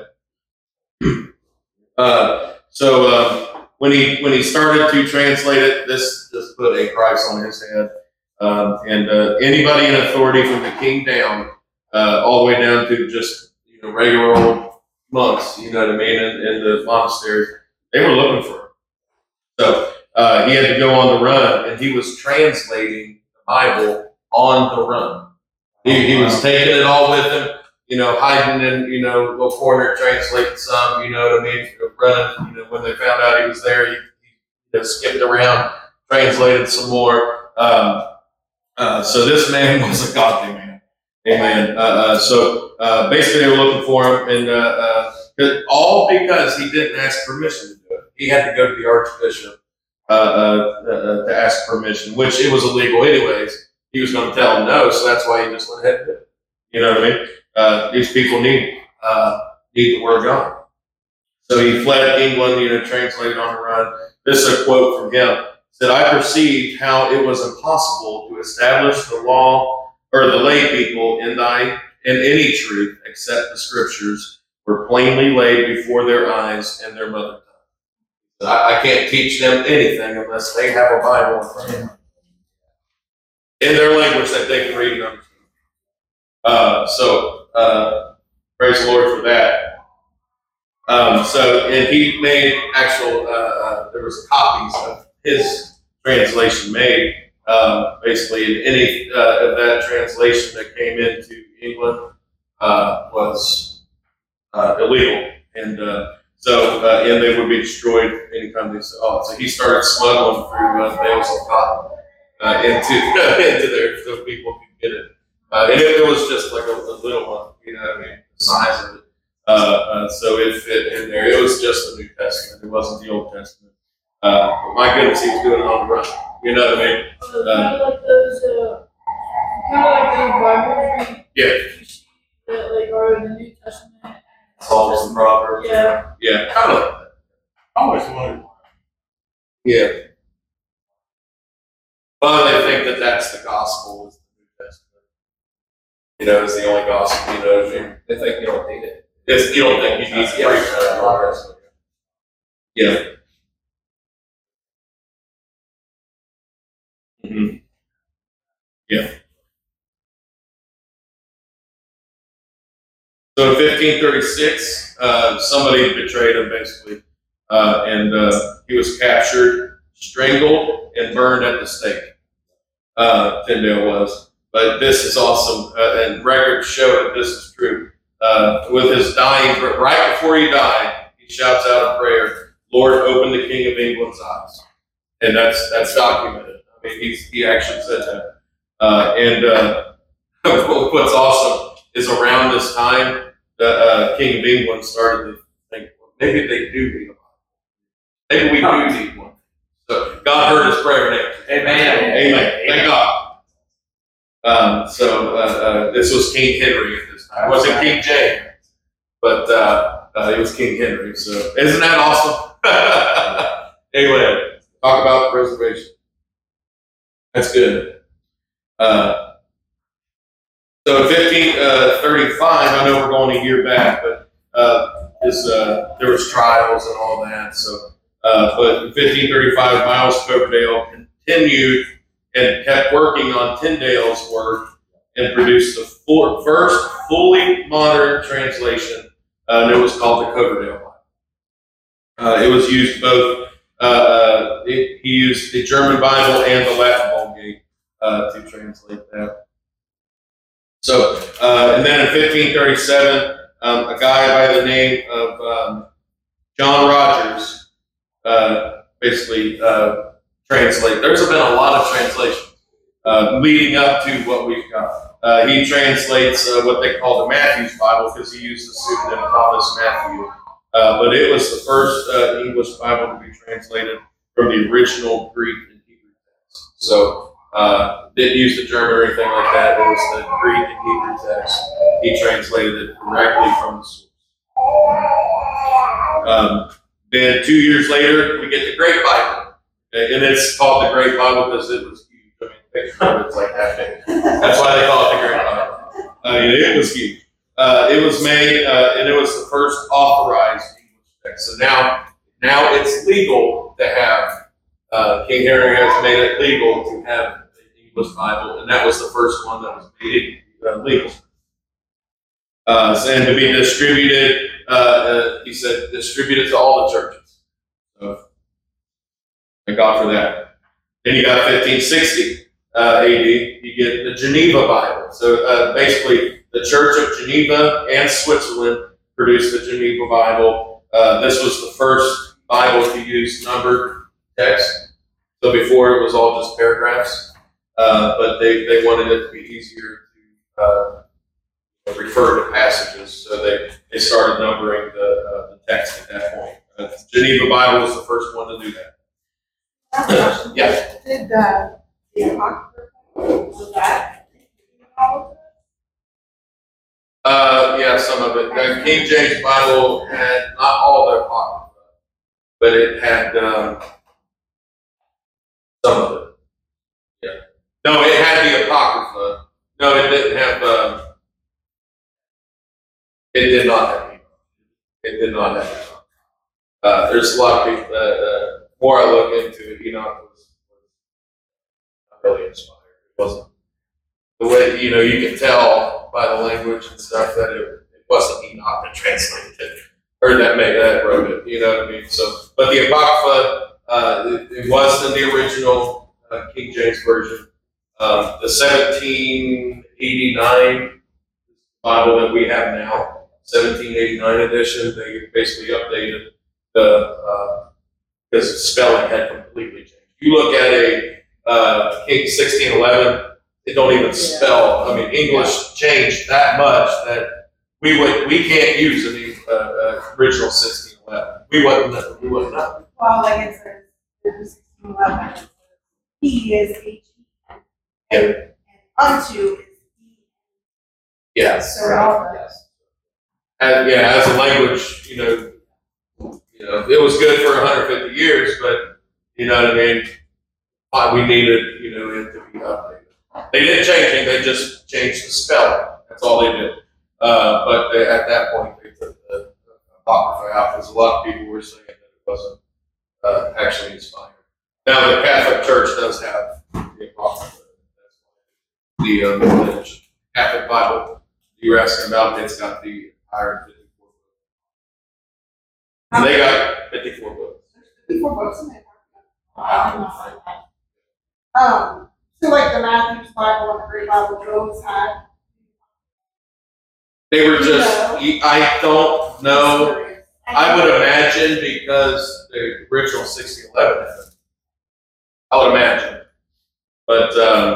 Speaker 1: When he started to translate it, this just put a price on his head. And anybody in authority from the king down, all the way down to just regular old monks, you know what I mean, in the monasteries, they were looking for him. So he had to go on the run, and he was translating the Bible on the run. He was taking it all with him, hiding in a little corner, translating some, you know what I mean, running. When they found out he was there, he skipped around, translated some more. So this man was a godly man. Amen. Basically, they were looking for him, and all because he didn't ask permission to do it. He had to go to the archbishop to ask permission, which it was illegal anyways. He was going to tell him no, so that's why he just went ahead and did it. You know what I mean? These people need the word of God. So he fled England, translated on the run. This is a quote from him. He said, "I perceived how it was impossible to establish the law or the lay people in any truth except the scriptures were plainly laid before their eyes and their mother tongue. I can't teach them anything unless they have a Bible in front of them in their language that they can read and understand." Praise the Lord for that. And he made actual, there was copies of his translation made. Basically, any of that translation that came into England was illegal. And they would be destroyed anytime they saw it. So he started smuggling through bales of cotton into there so people could get it And it was just like a little one, you know what I mean, the size of it. So it fit in there. It was just the New Testament. It wasn't the Old Testament. But my goodness, he was doing it on the run. You know what I mean?
Speaker 9: Kind of like those Bibles
Speaker 1: Yeah.
Speaker 9: that like are in the New Testament.
Speaker 1: Psalms and Proverbs.
Speaker 9: Yeah.
Speaker 1: Yeah, kind of like that.
Speaker 2: I always wondered.
Speaker 1: Yeah. But they think that that's the gospel, is the New Testament. You know, it's the only gospel, you know what I mean?
Speaker 3: They think you don't need it.
Speaker 1: You don't think you need to preach that. Yeah. Mm-hmm. Yeah. So in 1536, somebody betrayed him basically, and he was captured, strangled, and burned at the stake. Tyndale was. But this is awesome, and records show that this is true. With his dying, right before he died, he shouts out a prayer, "Lord, open the King of England's eyes." And that's documented. I mean, he actually said that. What's awesome is around this time, the King of England started to think, well, maybe they do need a Bible. Maybe we do need one. So God heard his prayer and answered.
Speaker 4: Amen.
Speaker 1: Amen. Thank God. This was King Henry at this time. It wasn't King James, but it was King Henry. So isn't that awesome? Anyway, talk about preservation. That's good. So in 1535, I know we're going a year back, but there was trials and all that. So, but in 1535, Miles Coverdale continued and kept working on Tyndale's work and produced the first fully modern translation, and it was called the Coverdale Bible. It was used both. He used the German Bible and the Latin Vulgate to translate that. So, and then in 1537, a guy by the name of John Rogers basically translated. There's been a lot of translations leading up to what we've got. He translates what they call the Matthew's Bible because he used the pseudonym Thomas Matthew. But it was the first English Bible to be translated from the original Greek and Hebrew text. So, didn't use the German or anything like that. It was the Greek and Hebrew text. He translated it directly from the source. Then 2 years later, we get the Great Bible. And it's called the Great Bible because it was huge. I mean, it's like that big. That's why they call it the Great Bible. It was huge. It was made, and it was the first authorized English text. So now it's legal to have, King Henry has made it legal to have an English Bible, and that was the first one that was made legal. And to be distributed, he said, distributed to all the churches. So, thank God for that. Then you got 1560 AD, you get the Geneva Bible. So basically, the Church of Geneva and Switzerland produced the Geneva Bible. This was the first Bible to use numbered text. So before it was all just paragraphs, but they wanted it to be easier to refer to passages. So they started numbering the text at that point. The Geneva Bible was the first one to do that. Yeah.
Speaker 7: Did the Apocrypha, was that all of it?
Speaker 1: Yeah, some of it. The King James Bible had not all the Apocrypha, but it had some of it. Yeah. No, it had the Apocrypha. No, it didn't have. It did not have it. It did not have it. There's a lot of people. The more I look into it, Enoch was not really inspired. It wasn't the way you can tell by the language and stuff that it wasn't Enoch that translated it or that wrote it. You know what I mean? So, but the Apocrypha, it was in the original King James version. The 1789 Bible that we have now, 1789 edition, they basically updated because the spelling had completely changed. You look at a King 1611 it don't even spell. I mean, English changed that much that we can't use any original 1611. We wouldn't know.
Speaker 7: Well, like it says, there's 1611, he is H-E-N, and unto is D.
Speaker 1: Yes.
Speaker 7: So all the.
Speaker 3: Yes.
Speaker 1: And as a language, it was good for 150 years, but you know what I mean. We needed, it to be updated. They didn't change it; they just changed the spelling. That's all they did. But at that point, they took the Apocrypha out because a lot of people were saying that it wasn't actually inspired. Now, the Catholic Church does have the Apocrypha. The Catholic Bible you were asking about, it's got the entire 54 books. And they got 54 books.
Speaker 7: 54 books in there. So like the Matthew's Bible and the Great Bible, those had.
Speaker 1: They were just, I don't know. I would imagine because the original 1611 had it. I would imagine. But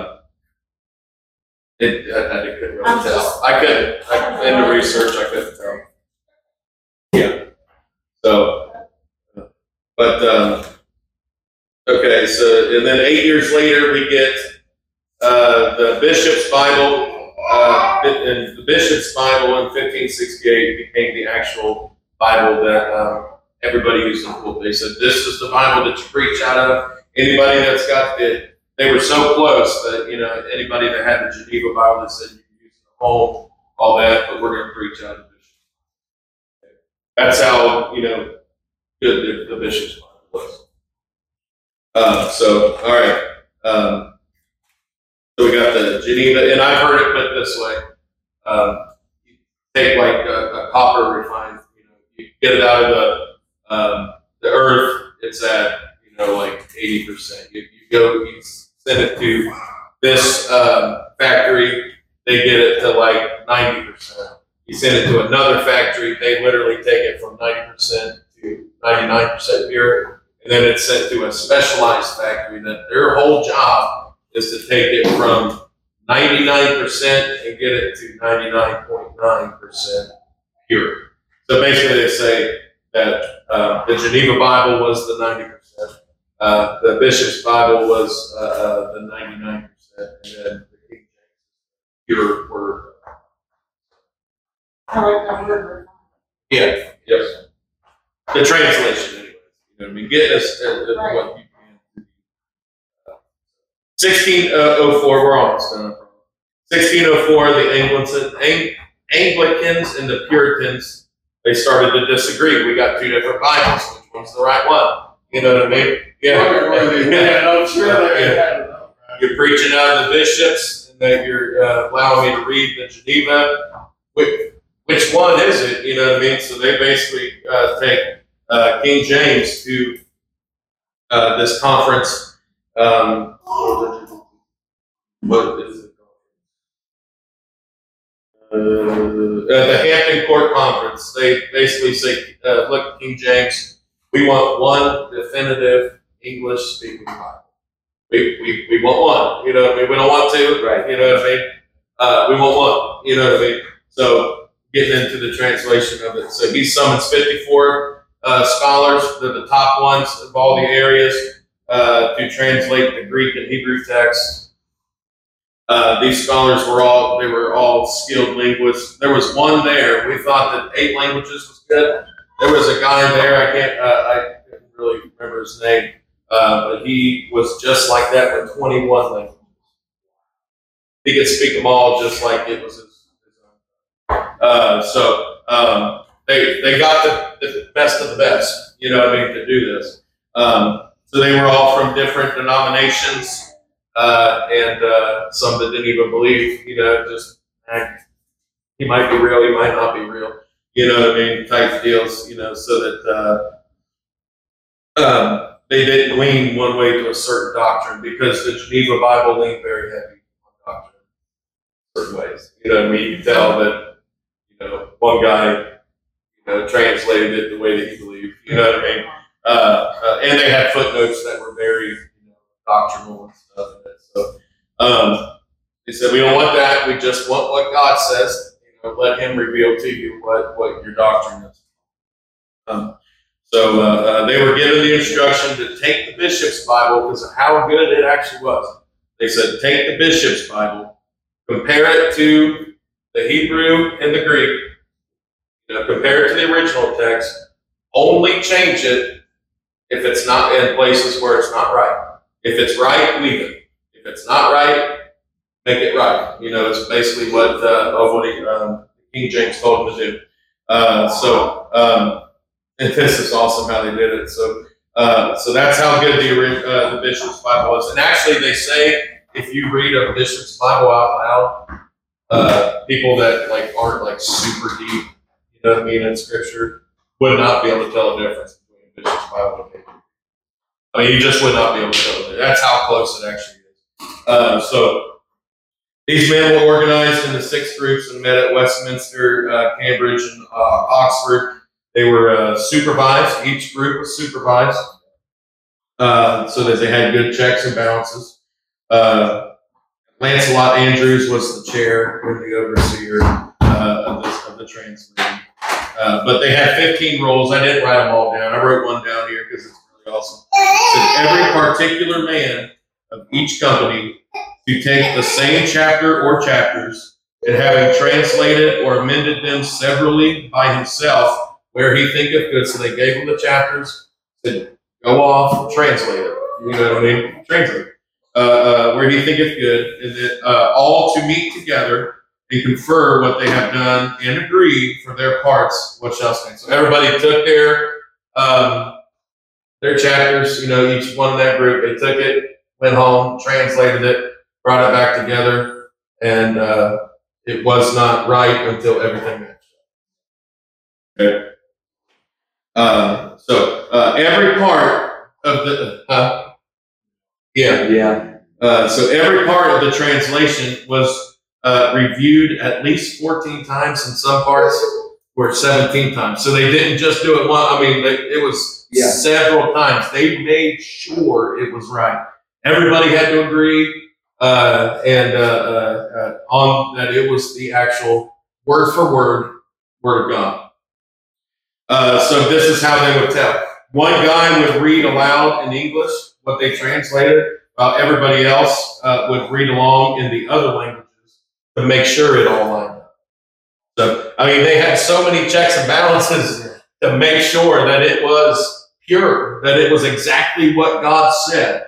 Speaker 1: I couldn't really tell. I couldn't, in the research, I couldn't tell. Yeah. So, but, okay, so, and then 8 years later, we get the Bishop's Bible. And the Bishop's Bible in 1568 became the actual Bible that everybody used in the pulpit. They said, this is the Bible that you preach out of. Anybody that's got it, they were so close that, anybody that had the Geneva Bible that said you can use it at home, all that, but we're going to preach out of the Bishop's Bible. That's how, good the Bishop's Bible was. All right. So we got the Geneva, and I've heard it put this way. You take like a copper refined, you get it out of the earth, it's at, like 80%. You send it to this factory, they get it to like 90%. You send it to another factory, they literally take it from 90% to 99% pure, and then it's sent to a specialized factory that their whole job is to take it from 99% and get it to 99.9% pure. So basically they say that the Geneva Bible was the 90%, the Bishop's Bible was the 99%, and then the King James pure word.
Speaker 7: I like that word.
Speaker 1: Yeah, yes. The translation, anyways. Getting us what you can. 1604, we're almost done. 1604, the Anglicans and the Puritans, they started to disagree. We got two different Bibles. Which one's the right one? You know what I mean? Yeah.
Speaker 2: I'm sure
Speaker 1: You're preaching out of the bishops, and that you're allowing me to read the Geneva. Which one is it? You know what I mean? So they basically take King James to this conference. What is it called? The Hampton Court Conference. They basically say, look, King James, we want one definitive English-speaking Bible. We want one. You know what I mean? We don't want two. Right. You know what I mean? We want one. You know what I mean? So getting into the translation of it. So he summons 54 scholars. They're the top ones of all the areas. To translate the Greek and Hebrew texts. These scholars were all skilled linguists. There was one there. We thought that 8 languages was good. There was a guy there. I couldn't really remember his name, but he was just like that with 21 languages. He could speak them all just like it was his own. They got the best of the best. You know what I mean, to do this. So they were all from different denominations, and some that didn't even believe, he might be real, he might not be real, type deals, so that they didn't lean one way to a certain doctrine, because the Geneva Bible leaned very heavy on doctrine in certain ways. You can tell that, one guy, translated it the way that he believed, and they had footnotes that were very doctrinal and stuff. So, He said, we don't want that. We just want what God says. Let Him reveal to you what your doctrine is. So they were given the instruction to take the bishop's Bible because of how good it actually was. They said, take the bishop's Bible, compare it to the Hebrew and the Greek, compare it to the original text, only change it if it's not in places where it's not right. If it's right, leave it. If it's not right, make it right. It's basically what King James told him to do. And this is awesome how they did it. So that's how good the bishop's Bible was. And actually, they say if you read a bishop's Bible out loud, people that aren't super deep, in Scripture, would not be able to tell the difference between a bishop's Bible and paper. I mean, you just would not be able to tell. That's how close it actually is. So these men were organized into 6 groups and met at Westminster, Cambridge, and Oxford. They were supervised. Each group was supervised so that they had good checks and balances. Lancelot Andrews was the chair or the overseer of the translating. But they had 15 roles. I didn't write them all down. I wrote one down here because it's really awesome. It said every particular man of each company to take the same chapter or chapters and having translated or amended them severally by himself where he thinketh good. So they gave him the chapters, said, go off and translate it. You know what I mean? Translate it. Where he thinketh good, and that all to meet together and confer what they have done and agree for their parts what shall stand. So everybody took their chapters, each one in that group, they took it, went home, translated it, brought it back together, and it was not right until everything matched up. Okay. So every part of the so every part of the translation was reviewed at least 14 times, and some parts were 17 times. So they didn't just do it once. I mean, it was several times. They made sure it was right. Everybody had to agree on that it was the actual word for word Word of God. So this is how they would tell. One guy would read aloud in English what they translated, while everybody else would read along in the other languages to make sure it all lined up. So, I mean, they had so many checks and balances to make sure that it was pure, that it was exactly what God said.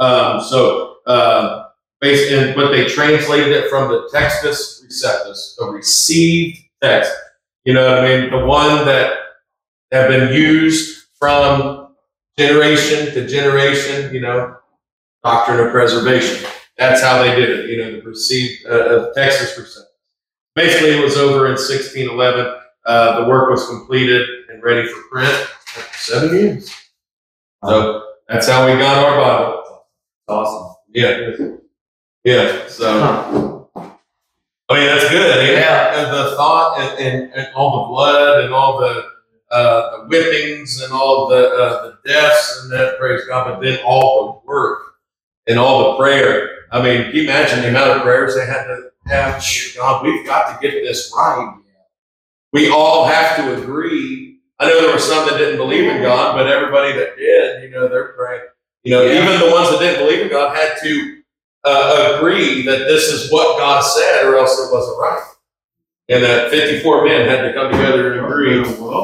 Speaker 1: But they translated it from the Textus Receptus, the received text. You know what I mean? The one that have been used from generation to generation, doctrine of preservation. That's how they did it, the received Textus Receptus. Basically, it was over in 1611. The work was completed and ready for print after 7 years. So that's how we got our Bible.
Speaker 4: Awesome.
Speaker 1: Yeah. So, I mean, that's good. And the thought and all the blood and all the whippings and all the deaths and that, praise God, but then all the work and all the prayer. I mean, can you imagine the amount of prayers they had to have? God, we've got to get this right. We all have to agree. I know there were some that didn't believe in God, but everybody that did, they're praying. Even the ones that didn't believe in God had to agree that this is what God said, or else it wasn't right. And that 54 men had to come together and agree.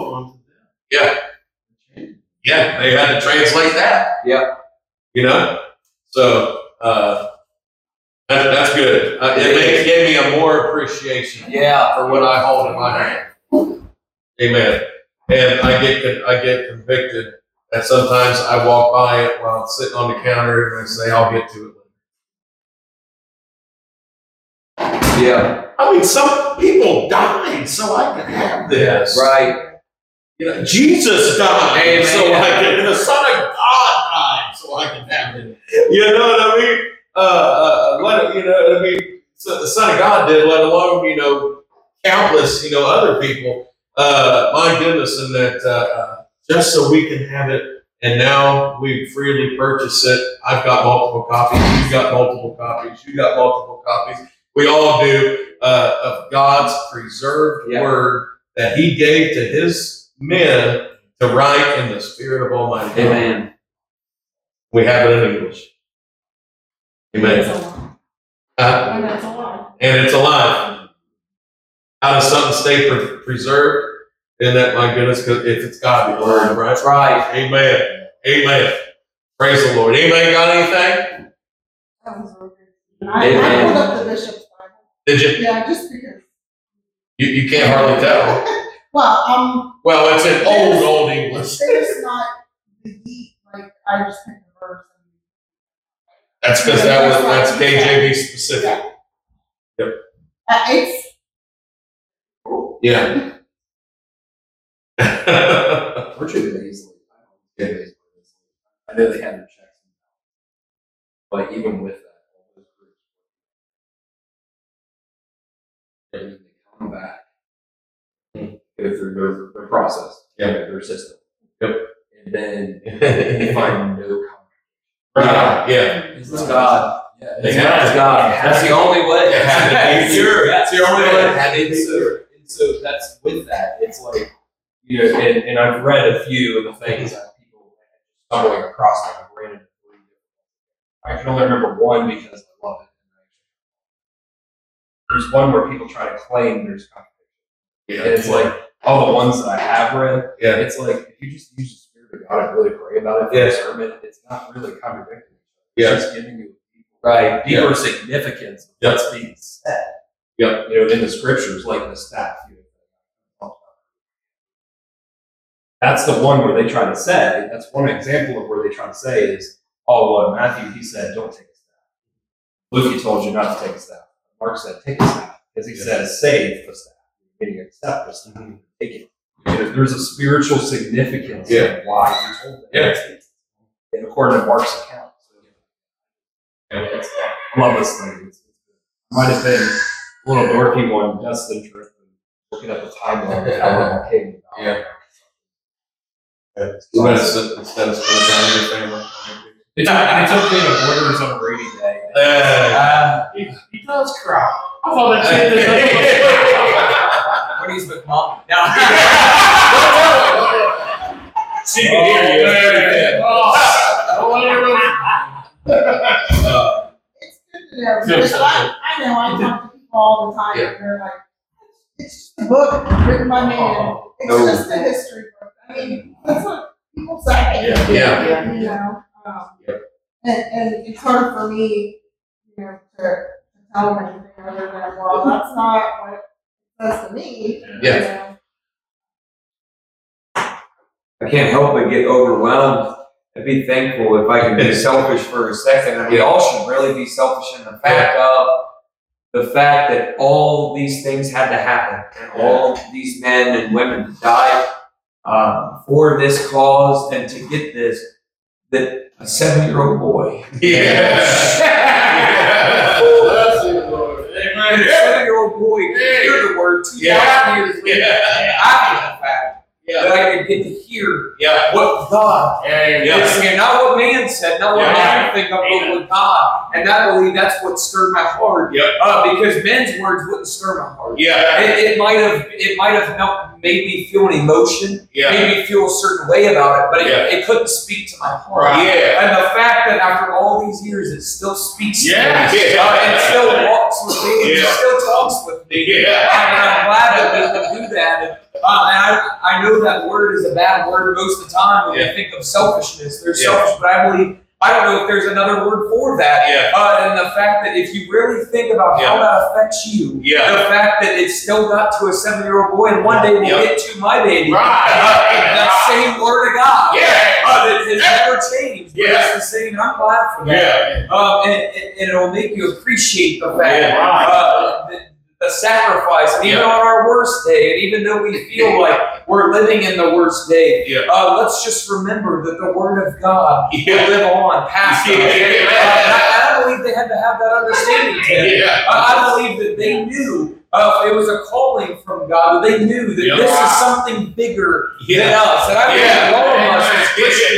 Speaker 1: Yeah, they had to translate that. So that's good. It gave me a more appreciation for what I hold in my hand. Amen. And I get convicted that sometimes I walk by it while I'm sitting on the counter and I say, I'll get to it later.
Speaker 4: Yeah.
Speaker 1: I mean, some people died so I could have this.
Speaker 4: Right.
Speaker 1: Jesus died,
Speaker 4: Amen.
Speaker 1: So I can. The Son of God died, so I can have it. You know what I mean? So the Son of God did, let alone countless other people. My goodness, and that just so we can have it, and now we freely purchase it. I've got multiple copies. You've got multiple copies. You got multiple copies. We all do, of God's preserved word that he gave to his men to write in the Spirit of Almighty God.
Speaker 4: Amen.
Speaker 1: We have it in English. Amen.
Speaker 7: And it's alive.
Speaker 1: And it's alive. How does something stay preserved? Isn't that, my goodness, because if it's God's word, right?
Speaker 4: That's right.
Speaker 1: Amen. Amen. Praise the Lord. Anybody got anything?
Speaker 7: That was real good. I pulled up the bishop's Bible.
Speaker 1: Did you?
Speaker 7: Yeah, just because.
Speaker 1: You can't hardly tell.
Speaker 7: Well,
Speaker 1: Well, it's in old English.
Speaker 7: there's not the deep, like, I just picked the verse.
Speaker 1: That's because that's KJV specific.
Speaker 7: It's,
Speaker 1: Yeah.
Speaker 3: Virtually amazingly. I know they had their checks, but even with that, all those groups, and then they come back, go through their process, their system.
Speaker 1: Yep.
Speaker 3: And then they find no
Speaker 1: Yeah.
Speaker 4: It's God.
Speaker 3: Yeah,
Speaker 1: It's
Speaker 4: It's God. That's the only way.
Speaker 1: It had to be.
Speaker 4: Sure. That's the only way.
Speaker 3: And so that's with that. It's like, you know, and I've read a few of the things that people stumbling across that I've ran into. I can only remember one because I love it. There's one where people try to claim there's contradiction. And it's like all the ones that I have read, it's like if you just use the Spirit of God and really pray about it for a sermon, it's not really contradicting. It's just giving you deeper significance of what's being said. You know, in the scriptures, like the staff. That's the one where they try to say, that's one example of where they try to say is, oh, well, in Matthew, he said, don't take a staff. Luke, he told you not to take a staff. Mark said, take a staff. Because he says, save the staff. Meaning accept the staff. Take it. There's a spiritual significance of why he told them. And according to Mark's account. I love this thing. It might have been a little dorky one, Dustin trip, looking at the timeline of how it all came about.
Speaker 1: Instead of spending time with your family.
Speaker 3: It's okay to Borders on a rainy day.
Speaker 2: He does cry. I thought that shit
Speaker 4: When he's with mom. No.
Speaker 2: She can hear you.
Speaker 7: it's good to know, because I know I talk to people all the time, and they're like, it's just a book written by man. It's just a history book. I mean, that's what people say. You know, and it's hard for me, you know, to tell them anything other than, well, that's not what it says to me. You know?
Speaker 4: I can't help but get overwhelmed and be thankful if I can be selfish for a second. And we all should really be selfish in the fact that all these things had to happen and all these men and women died for this cause, and to get this, that a 7-year-old boy. A 7-year-old boy could hear the word 2,000 years later after the fact. That I could get to hear what God is saying, not what man said, not what man think of, but what God. And I believe that's what stirred my heart. Because men's words wouldn't stir my heart. It might have made me feel an emotion, made me feel a certain way about it, but it couldn't speak to my heart. And the fact that after all these years, it still speaks to me, it still walks with me, it still talks with me. And I'm glad that we can do that. And I know that word is a bad word most of the time when we think of selfishness. They're selfish, but I believe, I don't know if there's another word for that. And the fact that if you really think about how that affects you, the fact that it still got to a 7-year-old boy, and one day we'll get to my baby. That same word of God that has never changed. But it's the same, and I'm glad for that. And it'll make you appreciate the fact that the sacrifice, and even on our worst day, and even though we feel like we're living in the worst day, let's just remember that the Word of God will live on past us. And I believe they had to have that understanding today. I believe that they knew it was a calling from God, that they knew that this is something bigger than us. And I believe all of us as Christians,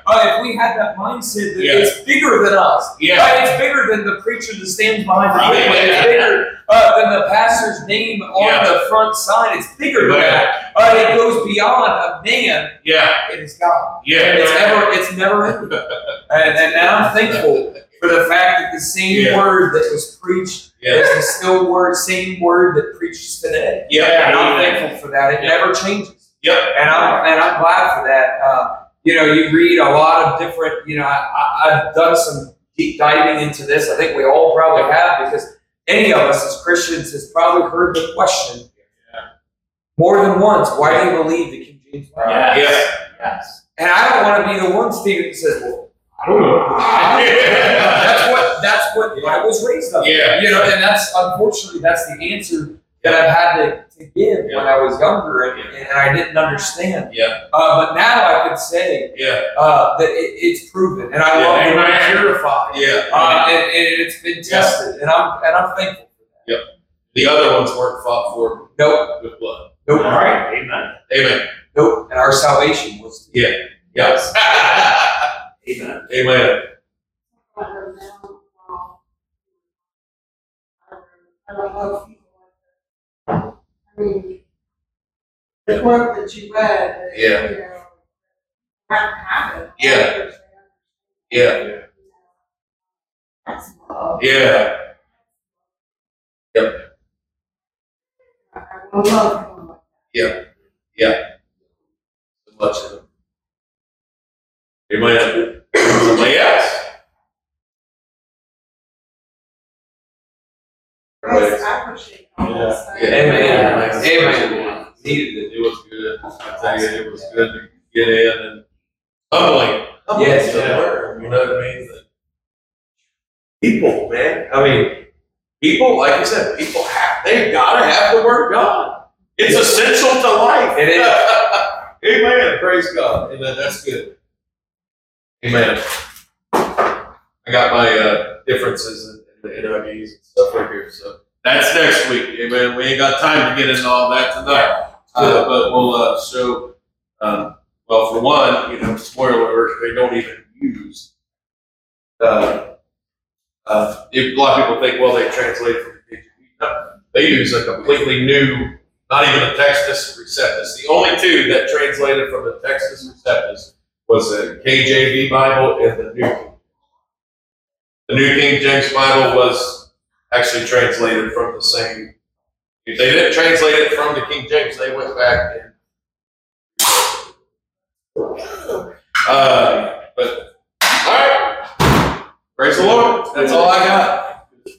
Speaker 4: if we had that mindset that
Speaker 1: Yeah.
Speaker 4: it's bigger than us,
Speaker 1: Yeah.
Speaker 4: right? It's bigger than the preacher that stands behind the
Speaker 1: Right.
Speaker 4: pulpit. It's bigger than the pastor's name on
Speaker 1: Yeah.
Speaker 4: the front sign. It's bigger than that. It goes beyond a man.
Speaker 1: Yeah.
Speaker 4: It is God.
Speaker 1: Yeah.
Speaker 4: And it's never ending. And I'm thankful for the fact that the same
Speaker 1: Yeah.
Speaker 4: word that was preached
Speaker 1: Yeah.
Speaker 4: is the still word, same word that preaches today.
Speaker 1: Yeah.
Speaker 4: And I'm thankful for that. It never changes.
Speaker 1: Yep.
Speaker 4: And I'm glad for that. You read a lot of different, I've done some deep diving into this. I think we all probably have, because any of us as Christians has probably heard the question more than once, why do you believe the King James Bible?
Speaker 3: Yes.
Speaker 1: Yeah.
Speaker 3: Yes.
Speaker 4: And I don't want to be the one, Stephen, that says, well, I don't know. That's what I was raised up.
Speaker 1: Yeah.
Speaker 4: And that's, unfortunately, that's the answer that I've had to give when I was younger, and I didn't understand.
Speaker 1: Yeah.
Speaker 4: But now I could say
Speaker 1: Yeah.
Speaker 4: that it's proven, and I love the word purified.
Speaker 1: Yeah.
Speaker 4: And it's been tested, and I'm thankful for that.
Speaker 1: The other ones weren't fought for
Speaker 4: Nope.
Speaker 1: with blood.
Speaker 4: Nope.
Speaker 3: All right. Amen.
Speaker 1: Amen.
Speaker 4: Nope. And our salvation was.
Speaker 1: Yeah. Yes.
Speaker 3: Amen.
Speaker 1: Amen.
Speaker 7: I don't know if you want to, I mean, the quote that you read, that,
Speaker 1: Yeah.
Speaker 7: have to happen.
Speaker 1: Yeah. Yeah.
Speaker 7: That's love.
Speaker 1: Yeah.
Speaker 7: I will love him like
Speaker 1: So much of them. Amen. Somebody else?
Speaker 7: that. I appreciate all this.
Speaker 4: Amen. Amen. Needed it.
Speaker 1: It was good. I tell you, it was good to get in and humbling.
Speaker 4: Yes.
Speaker 1: To learn, you know what I mean? People, man. I mean, people, like you said, they've got to have the Word of God. It's essential to life.
Speaker 4: It is.
Speaker 1: Amen. Praise God. Amen. That's good. Amen. I got my differences in the NIVs and stuff right here. So that's next week. Amen. We ain't got time to get into all that tonight. But we'll show, well, for one, spoiler alert, they don't even use, a lot of people think, well, they translate from the KJV. No, they use a completely new, not even a Textus Receptus. The only two that translated from the Textus Receptus was the KJV Bible and the New King James. The New King James Bible was actually translated from the same. If they didn't translate it from the King James, they went back and. But all right, praise the Lord. That's all I got.